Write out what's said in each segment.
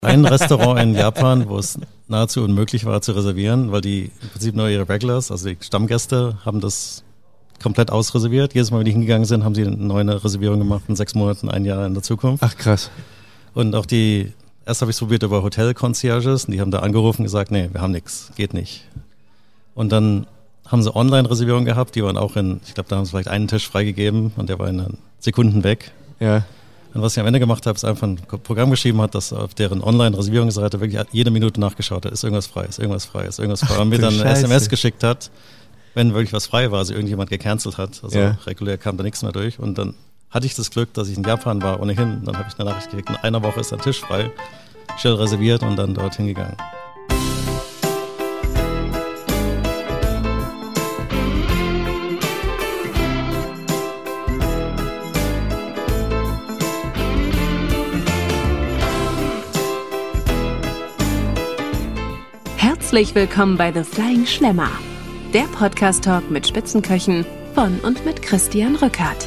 Ein Restaurant in Japan, wo es nahezu unmöglich war zu reservieren, weil die im Prinzip nur ihre Regulars, also die Stammgäste, haben das komplett ausreserviert. Jedes Mal, wenn die hingegangen sind, haben sie eine neue Reservierung gemacht in 6 Monaten, 1 Jahr in der Zukunft. Ach krass. Und auch erst habe ich es probiert über Hotel-Concierges und die haben da angerufen und gesagt, nee, wir haben nichts, geht nicht. Und dann haben sie Online-Reservierungen gehabt, die waren auch ich glaube, da haben sie vielleicht einen Tisch freigegeben und der war in Sekunden weg. Ja. Und was ich am Ende gemacht habe, ist einfach ein Programm geschrieben hat, das auf deren Online-Reservierungsseite wirklich jede Minute nachgeschaut hat, ist irgendwas frei, ist irgendwas frei, ist irgendwas frei. Und mir dann eine SMS geschickt hat, wenn wirklich was frei war, also irgendjemand gecancelt hat. Also regulär kam da nichts mehr durch. Und dann hatte ich das Glück, dass ich in Japan war ohnehin. Dann habe ich eine Nachricht gekriegt, in einer Woche ist der Tisch frei, schnell reserviert und dann dorthin gegangen. Herzlich willkommen bei The Flying Schlemmer, der Podcast-Talk mit Spitzenköchen von und mit Christian Rückert.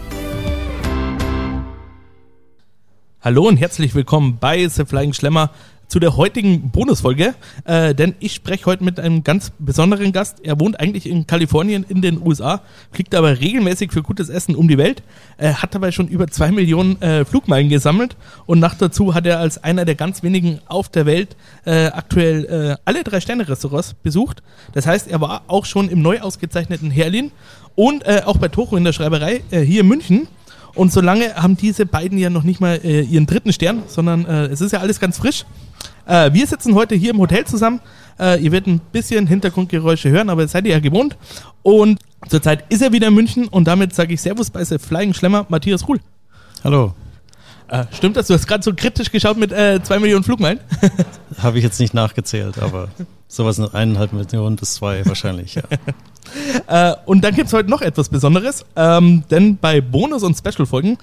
Hallo und herzlich willkommen bei The Flying Schlemmer zu der heutigen Bonusfolge, denn ich spreche heute mit einem ganz besonderen Gast. Er wohnt eigentlich in Kalifornien in den USA, fliegt aber regelmäßig für gutes Essen um die Welt, hat dabei schon über 2 Millionen Flugmeilen gesammelt und nach dazu hat er als einer der ganz wenigen auf der Welt aktuell alle 3-Sterne-Restaurants besucht. Das heißt, er war auch schon im neu ausgezeichneten Herlin und auch bei Toro in der Schreiberei hier in München. Und solange haben diese beiden ja noch nicht mal ihren 3. Stern, sondern es ist ja alles ganz frisch. Wir sitzen heute hier im Hotel zusammen. Ihr werdet ein bisschen Hintergrundgeräusche hören, aber das seid ihr ja gewohnt. Und zurzeit ist er wieder in München und damit sage ich Servus bei The Flying Schlemmer, Matthias Ruhl. Hallo. Stimmt das? Du hast gerade so kritisch geschaut mit 2 Millionen Flugmeilen? Habe ich jetzt nicht nachgezählt, aber sowas in 1,5 Millionen bis 2 wahrscheinlich, ja. Und dann gibt es heute noch etwas Besonderes, denn bei Bonus- und Special-Folgen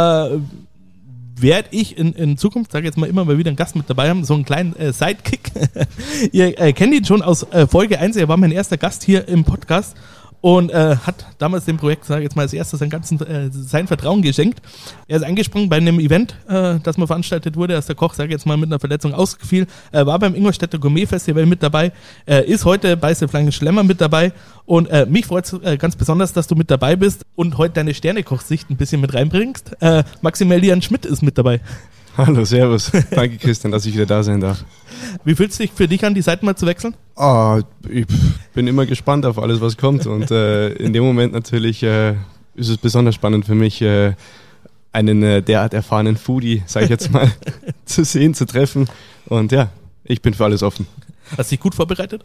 werde ich in Zukunft, sage jetzt mal immer wieder einen Gast mit dabei haben, so einen kleinen Sidekick. Ihr kennt ihn schon aus Folge 1, er war mein erster Gast hier im Podcast und hat damals dem Projekt, sage ich jetzt mal, als erstes sein Vertrauen geschenkt. Er ist eingesprungen bei einem Event, das mal veranstaltet wurde, als der Koch, sage ich jetzt mal, mit einer Verletzung ausgefiel, war beim Ingolstädter Gourmet Festival mit dabei, ist heute bei The Flying Schlemmer mit dabei und mich freut es ganz besonders, dass du mit dabei bist und heute deine Sternekochsicht ein bisschen mit reinbringst. Maximilian Schmidt ist mit dabei. Hallo, servus. Danke Christian, dass ich wieder da sein darf. Wie fühlt es sich für dich an, die Seiten mal zu wechseln? Ich bin immer gespannt auf alles, was kommt und in dem Moment natürlich ist es besonders spannend für mich, einen derart erfahrenen Foodie, sage ich jetzt mal, zu sehen, zu treffen und ja, ich bin für alles offen. Hast du dich gut vorbereitet?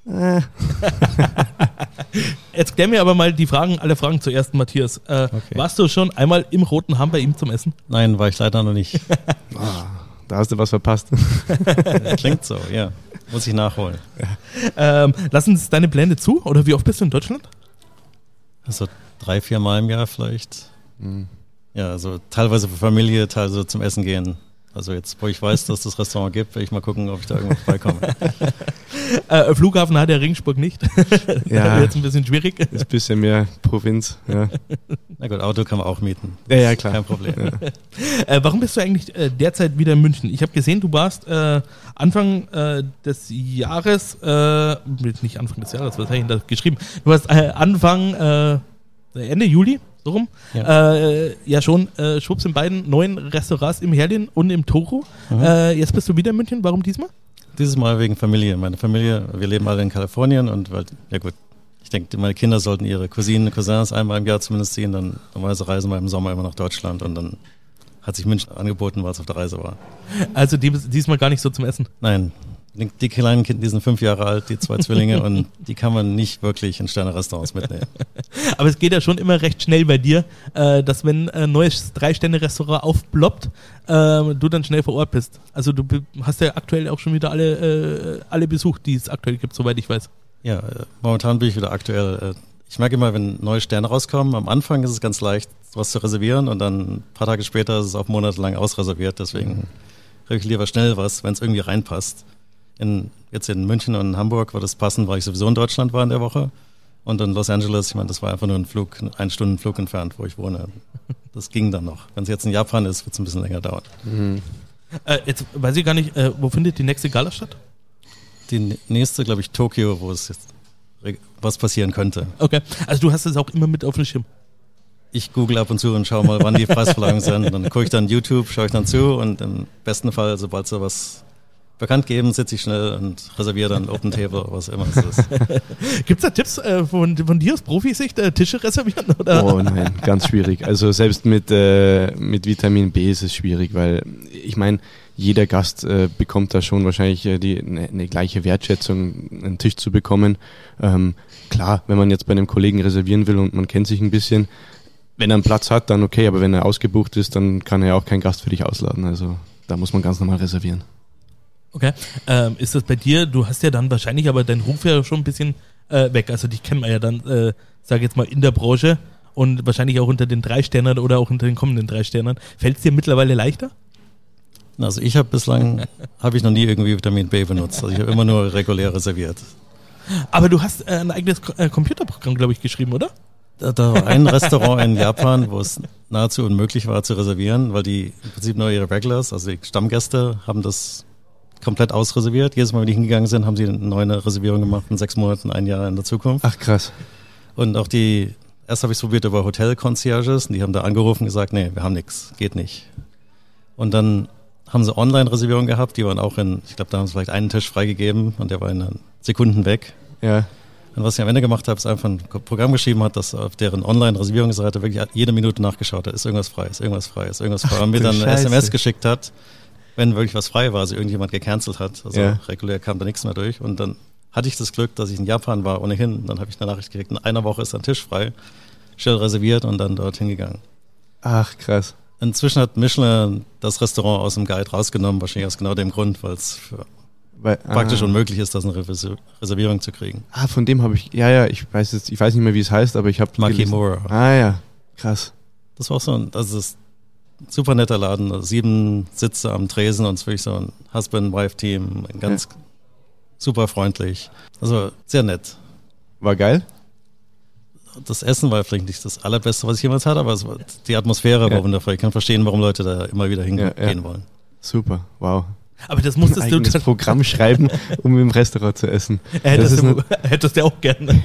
Jetzt klär mir aber mal alle Fragen zuerst, Matthias. Okay. Warst du schon einmal im Roten Hamm bei ihm zum Essen? Nein, war ich leider noch nicht. Da hast du was verpasst. Klingt so, ja. Muss ich nachholen. Lassen es deine Pläne zu? Oder wie oft bist du in Deutschland? Also 3-4 Mal im Jahr vielleicht. Ja, also teilweise für Familie, teilweise zum Essen gehen. Also jetzt, wo ich weiß, dass das Restaurant gibt, will ich mal gucken, ob ich da irgendwo vorbeikomme. Flughafen hat der Regensburg nicht. Ja, jetzt ein bisschen schwierig. Ist ein bisschen mehr Provinz, ja. Na gut, Auto kann man auch mieten. Ja, klar. Kein Problem. Ja. Warum bist du eigentlich derzeit wieder in München? Ich habe gesehen, du warst Anfang des Jahres, nicht Anfang des Jahres, was habe ich denn da geschrieben? Du warst Ende Juli, so rum, ja schon schwupps in beiden neuen Restaurants im Herlin und im Toro. Jetzt bist du wieder in München, warum diesmal? Dieses Mal wegen Familie. Meine Familie, wir leben alle in Kalifornien und ja gut, ich denke, meine Kinder sollten ihre Cousinen, Cousins einmal im Jahr zumindest ziehen, dann normalerweise reisen wir im Sommer immer nach Deutschland und dann hat sich München angeboten, weil es auf der Reise war. Also diesmal gar nicht so zum Essen? Nein. Die kleinen Kinder, die sind 5 Jahre alt, die 2 Zwillinge und die kann man nicht wirklich in Sterne-Restaurants mitnehmen. Aber es geht ja schon immer recht schnell bei dir, dass wenn ein neues 3-Sterne-Restaurant aufploppt, du dann schnell vor Ort bist. Also du hast ja aktuell auch schon wieder alle besucht, die es aktuell gibt, soweit ich weiß. Ja, momentan bin ich wieder aktuell. Ich merke immer, wenn neue Sterne rauskommen, am Anfang ist es ganz leicht, was zu reservieren und dann ein paar Tage später ist es auch monatelang ausreserviert. Deswegen kriege ich lieber schnell was, wenn es irgendwie reinpasst. Jetzt in München und in Hamburg war das passend, weil ich sowieso in Deutschland war in der Woche. Und in Los Angeles, ich meine, das war einfach nur ein 1-Stunden-Flug entfernt, wo ich wohne. Das ging dann noch. Wenn es jetzt in Japan ist, wird es ein bisschen länger dauern. Jetzt weiß ich gar nicht, wo findet die nächste Gala statt? Die nächste, glaube ich, Tokio, wo es jetzt was passieren könnte. Okay, also du hast es auch immer mit auf dem Schirm. Ich google ab und zu und schaue mal, wann die Preisverleihungen sind. Dann gucke ich dann YouTube, schaue ich dann zu und im besten Fall, sobald sie was bekannt geben, sitze ich schnell und reserviere dann Open Table, was immer es ist. Gibt es da Tipps von dir aus Profisicht, Tische reservieren? Oder? Oh nein, ganz schwierig. Also selbst mit Vitamin B ist es schwierig, weil ich meine, jeder Gast bekommt da schon wahrscheinlich eine gleiche Wertschätzung, einen Tisch zu bekommen. Klar, wenn man jetzt bei einem Kollegen reservieren will und man kennt sich ein bisschen, wenn er einen Platz hat, dann okay, aber wenn er ausgebucht ist, dann kann er ja auch keinen Gast für dich ausladen. Also da muss man ganz normal reservieren. Okay, ist das bei dir, du hast ja dann wahrscheinlich aber deinen Ruf ja schon ein bisschen weg, also dich kennt man ja dann, sage jetzt mal, in der Branche und wahrscheinlich auch unter den 3 Sternern oder auch unter den kommenden 3 Sternern. Fällt es dir mittlerweile leichter? Also ich habe noch nie irgendwie Vitamin B benutzt, also ich habe immer nur regulär reserviert. Aber du hast ein eigenes Computerprogramm, glaube ich, geschrieben, oder? Da war ein Restaurant in Japan, wo es nahezu unmöglich war zu reservieren, weil die im Prinzip nur ihre Regulars, also die Stammgäste, haben das komplett ausreserviert. Jedes Mal, wenn die hingegangen sind, haben sie eine neue Reservierung gemacht in 6 Monaten, 1 Jahr in der Zukunft. Ach krass. Und auch erst habe ich es probiert über Hotel-Concierges und die haben da angerufen und gesagt, nee, wir haben nichts, geht nicht. Und dann haben sie Online-Reservierungen gehabt, die waren auch ich glaube, da haben sie vielleicht einen Tisch freigegeben und der war in Sekunden weg. Ja. Und was ich am Ende gemacht habe, ist einfach ein Programm geschrieben hat, das auf deren Online-Reservierungsseite wirklich jede Minute nachgeschaut hat, ist irgendwas frei, ist irgendwas frei, ist irgendwas frei. Und mir dann eine SMS geschickt hat, wenn wirklich was frei war, also irgendjemand gecancelt hat. Also regulär kam da nichts mehr durch. Und dann hatte ich das Glück, dass ich in Japan war ohnehin. Dann habe ich eine Nachricht gekriegt, in einer Woche ist ein Tisch frei, schnell reserviert und dann dorthin gegangen. Ach, krass. Inzwischen hat Michelin das Restaurant aus dem Guide rausgenommen, wahrscheinlich aus genau dem Grund, weil es praktisch unmöglich ist, das eine Reservierung zu kriegen. Von dem habe ich, ich weiß nicht mehr, wie es heißt, aber ich habe Makimura. Ja, krass. Das war auch so das ist ein super netter Laden, 7 Sitze am Tresen und es ist wirklich so ein Husband-Wife-Team, ganz super freundlich, also sehr nett. War geil? Das Essen war vielleicht nicht das Allerbeste, was ich jemals hatte, aber die Atmosphäre war wundervoll. Ich kann verstehen, warum Leute da immer wieder hingehen wollen. Super, wow. Aber das musstest du das Programm schreiben, um im Restaurant zu essen. Hättest du auch gerne.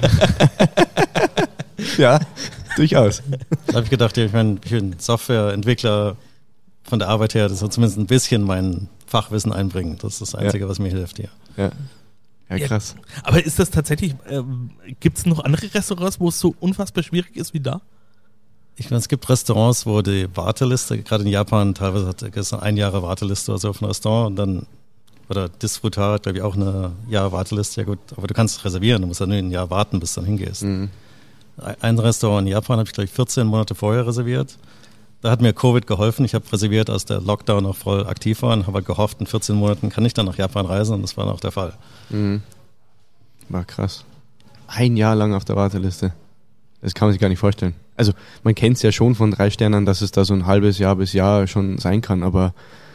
Ja, durchaus. Da habe ich gedacht, ich bin Softwareentwickler von der Arbeit her, das soll zumindest ein bisschen mein Fachwissen einbringen. Das ist das Einzige, was mir hilft hier. Ja, krass. Aber ist das tatsächlich, gibt es noch andere Restaurants, wo es so unfassbar schwierig ist wie da? Ich meine, es gibt Restaurants, wo die Warteliste, gerade in Japan teilweise hat es eine 1 Jahre Warteliste oder so auf ein Restaurant und dann, oder Disfrutar hat glaube ich auch eine Jahr Warteliste, ja gut, aber du kannst reservieren, du musst dann nur 1 Jahr warten, bis du dann hingehst. Mhm. Ein Restaurant in Japan habe ich glaube ich 14 Monate vorher reserviert. Da hat mir Covid geholfen, ich habe reserviert, als der Lockdown noch voll aktiv war und habe halt gehofft, in 14 Monaten kann ich dann nach Japan reisen und das war dann auch der Fall. Mhm. War krass. 1 Jahr lang auf der Warteliste. Das kann man sich gar nicht vorstellen. Also man kennt es ja schon von 3 Sternern, dass es da so ein halbes Jahr bis Jahr schon sein kann, aber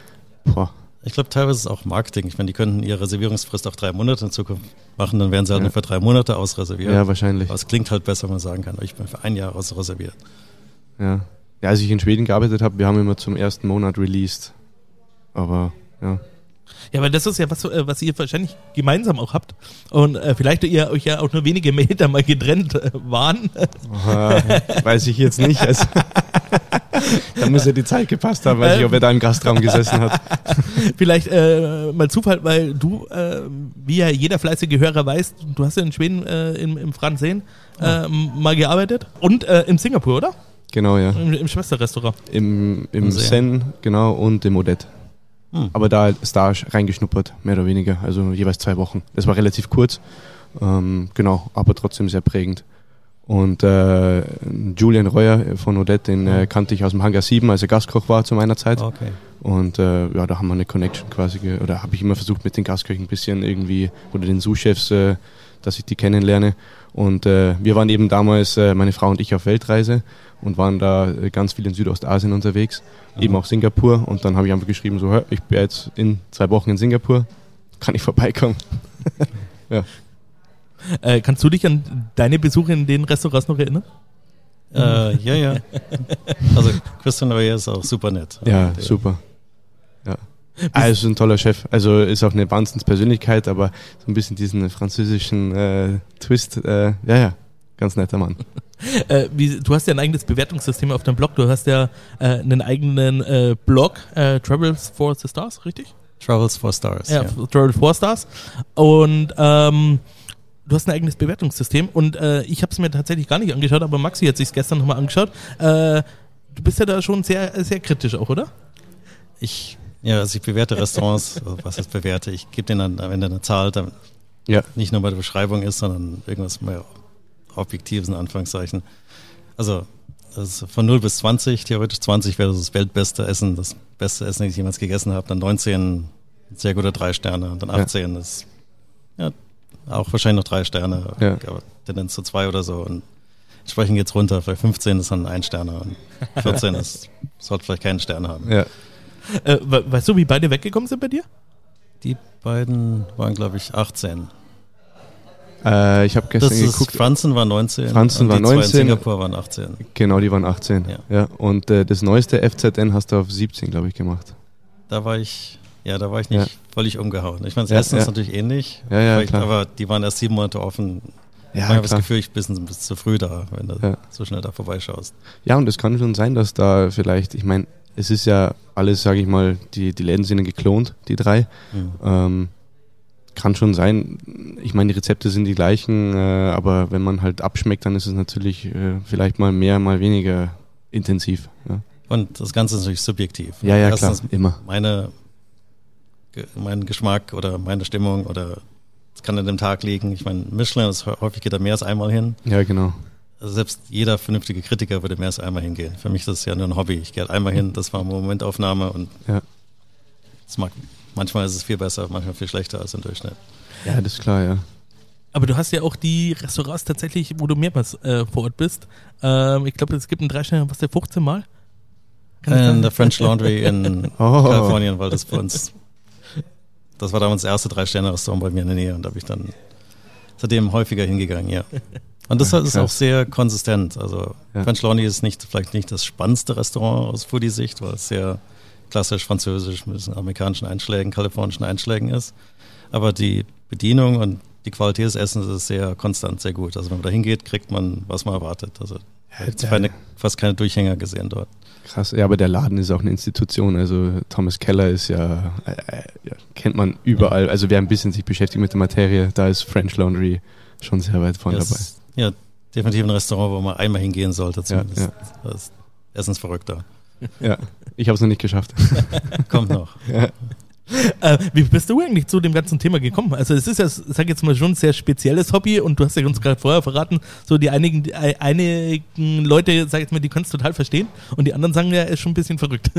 Ich glaube, teilweise ist es auch Marketing. Ich meine, die könnten ihre Reservierungsfrist auch 3 Monate in Zukunft machen, dann wären sie halt nur für 3 Monate ausreserviert. Ja, wahrscheinlich. Aber es klingt halt besser, wenn man sagen kann, ich bin für 1 Jahr ausreserviert. Ja, als ich in Schweden gearbeitet habe, wir haben immer zum 1. Monat released. Aber, ja. Ja, aber das ist ja was ihr wahrscheinlich gemeinsam auch habt. Und vielleicht ihr euch ja auch nur wenige Meter mal getrennt waren. Weiß ich jetzt nicht. Also, da muss ja die Zeit gepasst haben, weiß ich, ob er da im Gastraum gesessen hat. Vielleicht mal Zufall, weil du, wie ja jeder fleißige Hörer weiß, du hast ja in Schweden im Franzen mal gearbeitet. Und in Singapur, oder? Genau, ja. Im Schwesterrestaurant. Im Sen, genau, und im Odette. Aber da ist da reingeschnuppert, mehr oder weniger, also jeweils 2 Wochen. Das war relativ kurz, genau, aber trotzdem sehr prägend. Und Julian Reuer von Odette, den kannte ich aus dem Hangar 7, als er Gastkoch war zu meiner Zeit. Okay. Und da haben wir eine Connection quasi, oder habe ich immer versucht mit den Gastköchen ein bisschen irgendwie, oder den Sous-Chefs, dass ich die kennenlerne. Und wir waren eben damals, meine Frau und ich, auf Weltreise und waren da ganz viel in Südostasien unterwegs, eben auch Singapur. Und dann habe ich einfach geschrieben, so, ich bin jetzt in 2 Wochen in Singapur, kann ich vorbeikommen? Ja. Kannst du dich an deine Besuche in den Restaurants noch erinnern? Ja. Also Christian Reyes ist auch super nett. Ja, super. Ja. ist ein toller Chef. Also ist auch eine Wahnsinnspersönlichkeit, aber so ein bisschen diesen französischen Twist. Ganz netter Mann. Du hast ja ein eigenes Bewertungssystem auf deinem Blog. Du hast ja einen eigenen Blog, Travels for the Stars, richtig? Travels for Stars. Ja, Travels for Stars. Und du hast ein eigenes Bewertungssystem. Und ich habe es mir tatsächlich gar nicht angeschaut, aber Maxi hat sich gestern nochmal angeschaut. Du bist ja da schon sehr, sehr kritisch auch, oder? Ich bewerte Restaurants. Also was heißt bewerte? Ich gebe denen dann am Ende eine Zahl, damit nicht nur bei der Beschreibung ist, sondern irgendwas mehr Objektives in Anführungszeichen. Also das ist von 0 bis 20, theoretisch 20 wäre das weltbeste Essen, das beste Essen, das ich jemals gegessen habe. Dann 19 sehr gute 3 Sterne und dann 18 ist auch wahrscheinlich noch 3 Sterne, aber Tendenz zu 2 oder so. Und entsprechend geht's runter. Vielleicht 15 ist dann 1 Sterne und 14 sollte vielleicht keinen Stern haben. Ja. Weißt du, wie beide weggekommen sind bei dir? Die beiden waren, glaube ich, 18. Ich habe gestern geguckt. Franzen war 19. Franzen war 19. Die 2 in Singapur waren 18. Genau, die waren 18. Ja. Und das neueste FZN hast du auf 17, glaube ich, gemacht. Da war ich nicht völlig umgehauen. Ich meine, das Essen ist natürlich ähnlich. Ja, klar. Aber die waren erst 7 Monate offen. Ja, ich habe das Gefühl, ich bin zu früh da, wenn du so schnell da vorbeischaust. Ja, und es kann schon sein, dass da vielleicht, ich meine, es ist ja alles, sage ich mal, die Läden sind geklont, die 3. Kann schon sein. Ich meine, die Rezepte sind die gleichen, aber wenn man halt abschmeckt, dann ist es natürlich vielleicht mal mehr, mal weniger intensiv. Ja. Und das Ganze ist natürlich subjektiv. Ja, erstens, klar, immer. Mein Geschmack oder meine Stimmung oder es kann an dem Tag liegen. Ich meine, Michelin ist häufig geht da mehr als einmal hin. Ja, genau. Also selbst jeder vernünftige Kritiker würde mehr als einmal hingehen. Für mich ist das ja nur ein Hobby. Ich gehe halt einmal hin, das war eine Momentaufnahme und manchmal ist es viel besser, manchmal viel schlechter als im Durchschnitt. Ja, das ist klar, ja. Aber du hast ja auch die Restaurants tatsächlich, wo du mehrmals vor Ort bist. Ich glaube, es gibt einen 3-Sterne, was der 15 Mal? In der French Laundry in Kalifornien, weil das bei uns, das war damals das erste 3-Sterne-Restaurant bei mir in der Nähe und da bin ich dann seitdem häufiger hingegangen, ja. Und das ist auch sehr konsistent. Also French Laundry ist vielleicht nicht das spannendste Restaurant aus Foodie-Sicht, weil es sehr klassisch französisch mit amerikanischen Einschlägen, kalifornischen Einschlägen ist. Aber die Bedienung und die Qualität des Essens ist sehr konstant, sehr gut. Also wenn man da hingeht, kriegt man, was man erwartet. Also ich habe fast keine Durchhänger gesehen dort. Krass, ja, aber der Laden ist auch eine Institution. Also Thomas Keller ist kennt man überall. Also wer ein bisschen sich beschäftigt mit der Materie, da ist French Laundry schon sehr weit vorne dabei. Ja, definitiv ein Restaurant, wo man einmal hingehen sollte zumindest. Das Essen ist verrückt da. Ja, ich habe es noch nicht geschafft. Kommt noch. Ja. Wie bist du eigentlich zu dem ganzen Thema gekommen? Also es ist ja, sag jetzt mal, schon ein sehr spezielles Hobby und du hast ja uns gerade vorher verraten, so die einigen Leute, sag jetzt mal, die können es total verstehen und die anderen sagen ja, er ist schon ein bisschen verrückt.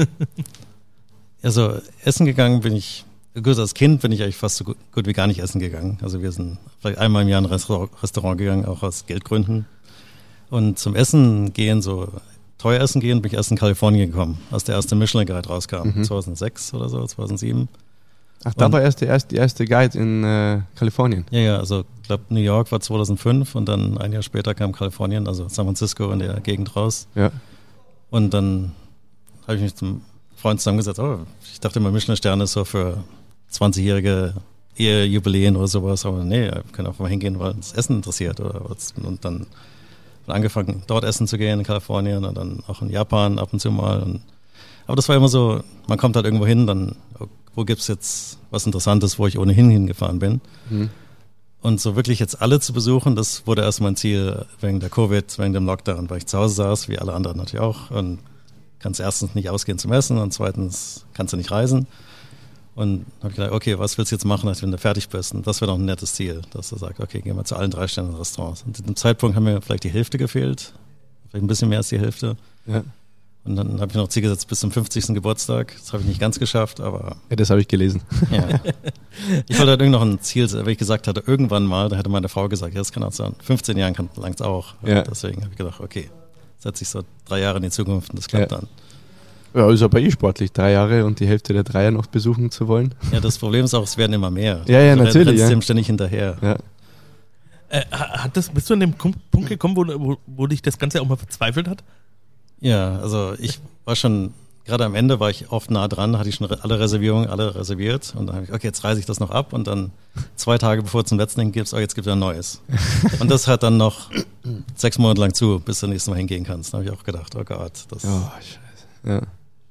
Also essen gegangen bin ich, gut, als Kind bin ich eigentlich fast so gut wie gar nicht essen gegangen. Also wir sind vielleicht einmal im Jahr in ein Restaurant gegangen, auch aus Geldgründen. Und zum Essen gehen, so teuer essen gehen, bin ich erst in Kalifornien gekommen, als der erste Michelin Guide rauskam, 2006 oder so, 2007. Ach, da war die erste Guide in Kalifornien? Ja, also ich glaube New York war 2005 und dann ein Jahr später kam Kalifornien, also San Francisco in der Gegend raus. Ja. Und dann habe ich mich zum Freund zusammengesetzt, ich dachte immer Michelin-Sterne ist so für 20-jährige Ehejubiläen oder sowas, aber nee, wir können auch mal hingehen, weil uns Essen interessiert oder was. Und dann angefangen, dort essen zu gehen in Kalifornien und dann auch in Japan ab und zu mal. Aber das war immer so, man kommt halt irgendwo hin, dann wo gibt's jetzt was Interessantes, wo ich ohnehin hingefahren bin. Und so wirklich jetzt alle zu besuchen, das wurde erst mein Ziel wegen der Covid, wegen dem Lockdown, weil ich zu Hause saß, wie alle anderen natürlich auch. Und kannst erstens nicht ausgehen zum Essen und zweitens kannst du nicht reisen. Und habe ich gedacht, okay, was willst du jetzt machen, wenn du fertig bist? Und das wäre doch ein nettes Ziel, dass du sagst, okay, gehen wir zu allen 3-Sterne-Restaurants. Und zu dem Zeitpunkt haben mir vielleicht die Hälfte gefehlt, vielleicht ein bisschen mehr als die Hälfte. Ja. Und dann habe ich noch Ziel gesetzt bis zum 50. Geburtstag. Das habe ich nicht ganz geschafft, aber... Ja, das habe ich gelesen. Ja. Ich wollte halt noch ein Ziel, weil ich gesagt hatte, irgendwann mal, da hätte meine Frau gesagt, ja, das kann auch sein, 15 Jahren langt es auch. Ja. Deswegen habe ich gedacht, okay, setze ich so 3 Jahre in die Zukunft und das klappt dann. Ja, ist aber sportlich, 3 Jahre und die Hälfte der 3er noch besuchen zu wollen. Ja, das Problem ist auch, es werden immer mehr. Ja, also natürlich. Du rennst dem ständig hinterher. Ja. Bist du an dem Punkt gekommen, wo dich das Ganze auch mal verzweifelt hat? Ja, also ich war schon gerade am Ende war ich oft nah dran, hatte ich schon alle Reservierungen, alle reserviert und dann habe ich, okay, jetzt reise ich das noch ab und dann 2 Tage bevor es zum letzten hingibst, jetzt gibt es ein neues. Und das hat dann noch 6 Monate lang zu, bis du nächstes Mal hingehen kannst. Da habe ich auch gedacht, oh Gott. Das Scheiße. Ja.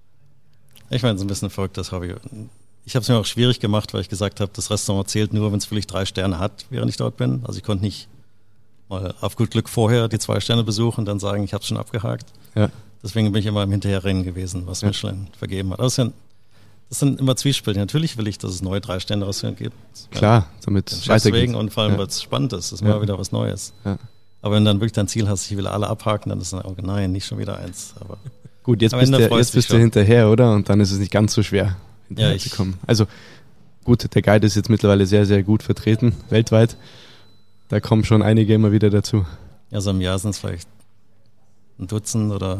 Ich meine, so ein bisschen ein verrücktes Hobby. Ich habe es mir auch schwierig gemacht, weil ich gesagt habe, das Restaurant zählt nur, wenn es wirklich 3 Sterne hat, während ich dort bin. Also ich konnte nicht mal auf gut Glück vorher die 2 Sterne besuchen und dann sagen, ich habe es schon abgehakt. Ja. Deswegen bin ich immer im Hinterherrennen gewesen, was Michelin vergeben hat. Das sind immer Zwiespälche. Natürlich will ich, dass es neue 3-Sterne-Restaurants gibt. Klar, damit es weitergeht. Und vor allem, weil es spannend ist. Es ist mal wieder was Neues. Ja. Aber wenn dann wirklich dein Ziel hast, ich will alle abhaken, dann ist dann, oh nein, nicht schon wieder eins. Aber gut, jetzt bist du hinterher, oder? Und dann ist es nicht ganz so schwer, hinterher zu kommen. Also gut, der Guide ist jetzt mittlerweile sehr, sehr gut vertreten, weltweit. Da kommen schon einige immer wieder dazu. Ja, so im Jahr sind es vielleicht ein Dutzend oder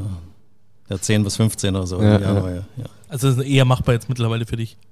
10 bis 15 oder so. Ja. Also das ist eher machbar jetzt mittlerweile für dich?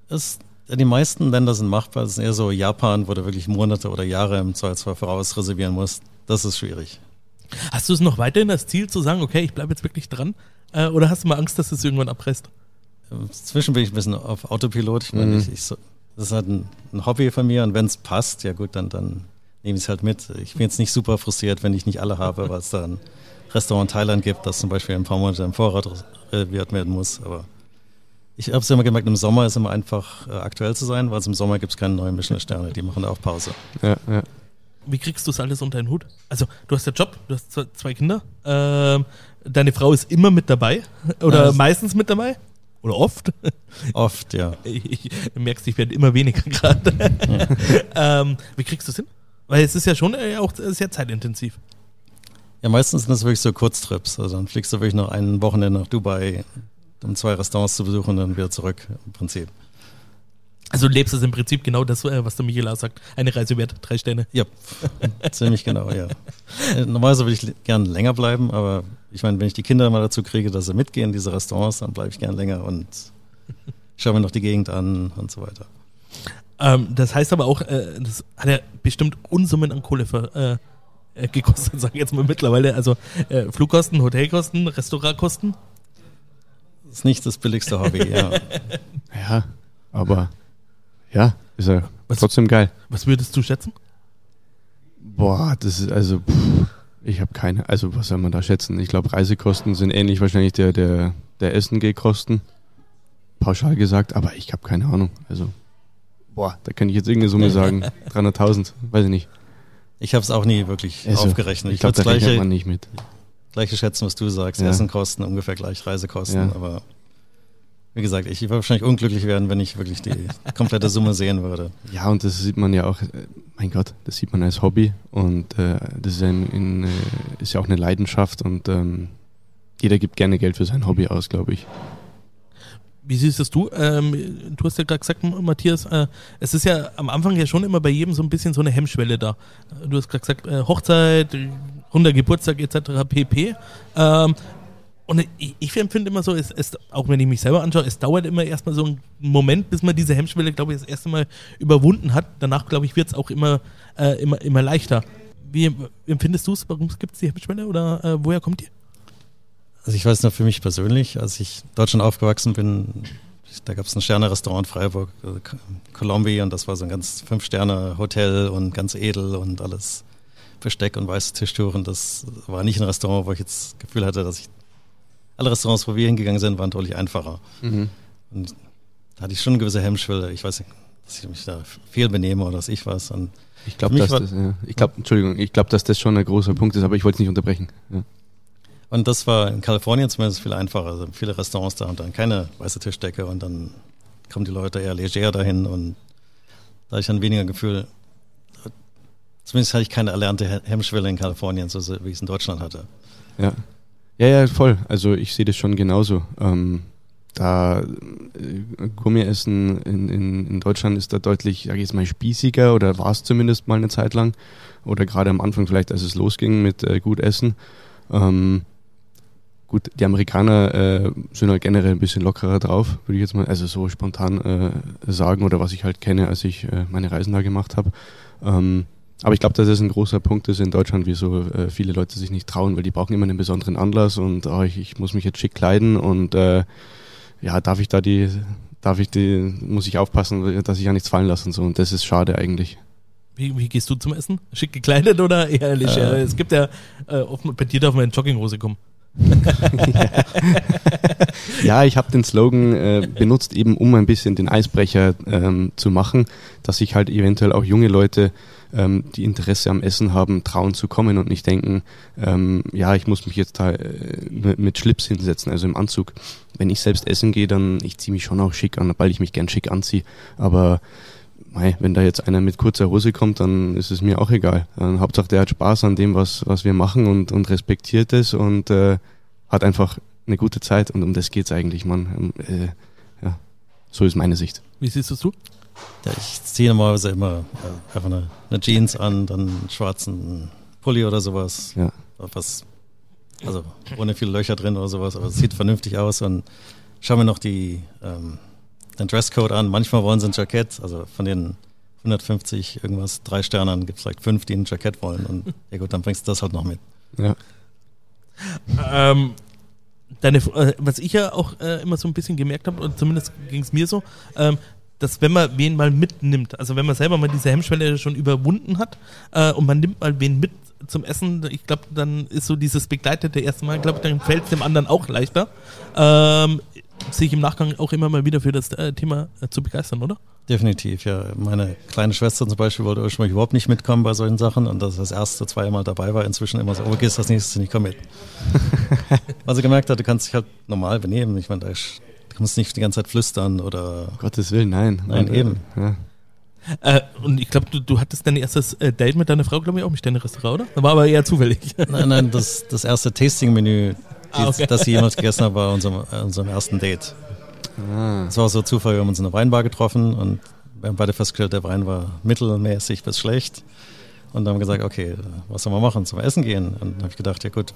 Die meisten Länder sind machbar. Das ist eher so Japan, wo du wirklich Monate oder Jahre im Zweifelsfall voraus reservieren musst. Das ist schwierig. Hast du es noch weiterhin das Ziel zu sagen, okay, ich bleibe jetzt wirklich dran? Oder hast du mal Angst, dass es irgendwann abreißt? Inzwischen bin ich ein bisschen auf Autopilot. Ich meine, das ist halt ein Hobby von mir und wenn es passt, ja gut, dann nehme ich es halt mit. Ich bin jetzt nicht super frustriert, wenn ich nicht alle habe, weil es da ein Restaurant in Thailand gibt, das zum Beispiel ein paar Monate im Vorrat reserviert werden muss. Aber ich habe es immer gemerkt, im Sommer ist immer einfach aktuell zu sein, weil im Sommer gibt es keine neuen Michelin-Sterne, die machen da auch Pause. Ja. Wie kriegst du es alles unter den Hut? Also du hast ja Job, du hast 2 Kinder, deine Frau ist immer mit dabei oder meistens mit dabei? Oder oft? Oft, ja. Du merkst, ich werde immer weniger gerade. Ja. Wie kriegst du es hin? Weil es ist ja schon auch sehr zeitintensiv. Ja, meistens sind das wirklich so Kurztrips. Also dann fliegst du wirklich noch ein Wochenende nach Dubai, um 2 Restaurants zu besuchen und dann wieder zurück im Prinzip. Also du lebst es im Prinzip genau das, was der Michael sagt. Eine Reise wert, 3 Sterne. Ja, ziemlich genau, ja. Normalerweise würde ich gerne länger bleiben, aber ich meine, wenn ich die Kinder mal dazu kriege, dass sie mitgehen in diese Restaurants, dann bleibe ich gerne länger und schaue mir noch die Gegend an und so weiter. Das heißt aber auch, das hat ja bestimmt Unsummen an Kohle gekostet, sage ich jetzt mal mittlerweile. Also Flugkosten, Hotelkosten, Restaurantkosten. Das ist nicht das billigste Hobby, ja. Ja, aber ja, ist ja trotzdem geil. Was würdest du schätzen? Boah, das ist ich habe keine, also was soll man da schätzen? Ich glaube, Reisekosten sind ähnlich wahrscheinlich der Essen-G-Kosten, pauschal gesagt, aber ich habe keine Ahnung. Also, da kann ich jetzt irgendeine Summe sagen, 300.000, weiß ich nicht. Ich habe es auch nie wirklich aufgerechnet. Ich glaube, da rechnet man nicht mit. Gleiche schätzen, was du sagst, Essenkosten ungefähr gleich, Reisekosten, aber wie gesagt, ich würde wahrscheinlich unglücklich werden, wenn ich wirklich die komplette Summe sehen würde. Ja, und das sieht man ja auch, mein Gott, das sieht man als Hobby und das ist ja auch eine Leidenschaft und jeder gibt gerne Geld für sein Hobby aus, glaube ich. Wie siehst das du? Du hast ja gerade gesagt, Matthias, es ist ja am Anfang ja schon immer bei jedem so ein bisschen so eine Hemmschwelle da. Du hast gerade gesagt, Hochzeit, runder Geburtstag etc. pp. Und ich empfinde immer so, auch wenn ich mich selber anschaue, es dauert immer erstmal so einen Moment, bis man diese Hemmschwelle, glaube ich, das erste Mal überwunden hat. Danach, glaube ich, wird es auch immer leichter. Wie empfindest du es? Warum gibt es die Hemmschwelle oder woher kommt die? Also ich weiß nur für mich persönlich, als ich in Deutschland aufgewachsen bin, da gab es ein Sterne-Restaurant in Freiburg, Colombi, und das war so ein ganz 5-Sterne-Hotel und ganz edel und alles Besteck und weiße Tischtüren. Das war nicht ein Restaurant, wo ich jetzt das Gefühl hatte, dass alle Restaurants, wo wir hingegangen sind, waren deutlich einfacher. Und da hatte ich schon eine gewisse Hemmschwelle. Ich weiß nicht, dass ich mich da viel benehme oder dass ich was. Und ich glaube, dass das schon ein großer Punkt ist, aber ich wollte es nicht unterbrechen. Ja. Und das war in Kalifornien zumindest viel einfacher. Also viele Restaurants da und dann keine weiße Tischdecke und dann kommen die Leute eher leger dahin und da hatte ich dann weniger Gefühl. Zumindest hatte ich keine erlernte Hemmschwelle in Kalifornien, so wie ich es in Deutschland hatte. Ja, voll. Also ich sehe das schon genauso. Gourmet-Essen in Deutschland ist da deutlich, sage ich jetzt mal, spießiger oder war es zumindest mal eine Zeit lang. Oder gerade am Anfang vielleicht, als es losging mit gut Essen. Gut, die Amerikaner sind halt generell ein bisschen lockerer drauf, würde ich jetzt mal so spontan sagen, oder was ich halt kenne, als ich meine Reisen da gemacht habe. Aber ich glaube, dass das ein großer Punkt ist in Deutschland, wieso viele Leute sich nicht trauen, weil die brauchen immer einen besonderen Anlass und ich muss mich jetzt schick kleiden und muss ich aufpassen, dass ich ja nichts fallen lasse und so. Und das ist schade eigentlich. Wie gehst du zum Essen? Schick gekleidet oder ehrlich? Es gibt ja, bei dir darf man in Jogginghose kommen. Ja, ich habe den Slogan benutzt, eben um ein bisschen den Eisbrecher zu machen, dass sich halt eventuell auch junge Leute, die Interesse am Essen haben, trauen zu kommen und nicht denken, ich muss mich jetzt da mit Schlips hinsetzen, also im Anzug. Wenn ich selbst essen gehe, dann ich ziehe mich schon auch schick an, weil ich mich gern schick anziehe, aber wenn da jetzt einer mit kurzer Hose kommt, dann ist es mir auch egal. Hauptsache der hat Spaß an dem, was wir machen und respektiert es und hat einfach eine gute Zeit und um das geht's eigentlich, Mann. So ist meine Sicht. Wie siehst du? Ja, ich ziehe normalerweise immer einfach eine Jeans an, dann einen schwarzen Pulli oder sowas. Ja. Also ohne viele Löcher drin oder sowas, aber es sieht vernünftig aus und schau mir noch den Dresscode an. Manchmal wollen sie ein Jackett, also von den 150 irgendwas 3 Sternern gibt es vielleicht 5, die ein Jackett wollen und ja gut, dann bringst du das halt noch mit. Ja. Was ich ja auch immer so ein bisschen gemerkt habe, und zumindest ging es mir so, dass wenn man wen mal mitnimmt, also wenn man selber mal diese Hemmschwelle schon überwunden hat und man nimmt mal wen mit zum Essen, ich glaube, dann ist so dieses begleitete erste Mal, glaube ich, dann fällt es dem anderen auch leichter, sich im Nachgang auch immer mal wieder für das Thema zu begeistern, oder? Definitiv, ja. Meine kleine Schwester zum Beispiel wollte ursprünglich überhaupt nicht mitkommen bei solchen Sachen und dass das erste 2 Mal dabei war, inzwischen immer so, gehst das nächste nicht, komm mit. Weil sie gemerkt hat, du kannst dich halt normal benehmen. Ich meine, du musst nicht die ganze Zeit flüstern oder... Um Gottes Willen, nein. Nein, eben. Ja. Und ich glaube, du hattest dein erstes Date mit deiner Frau, glaube ich, auch im Sterne-Restaurant, oder? Das war aber eher zufällig. Nein, das erste Tasting-Menü, das sie jemals gegessen hat, war unserem ersten Date. Es war so Zufall, wir haben uns in einer Weinbar getroffen und wir haben beide festgestellt, der Wein war mittelmäßig bis schlecht und dann haben wir gesagt, okay, was sollen wir machen, zum Essen gehen? Und dann habe ich gedacht, ja gut,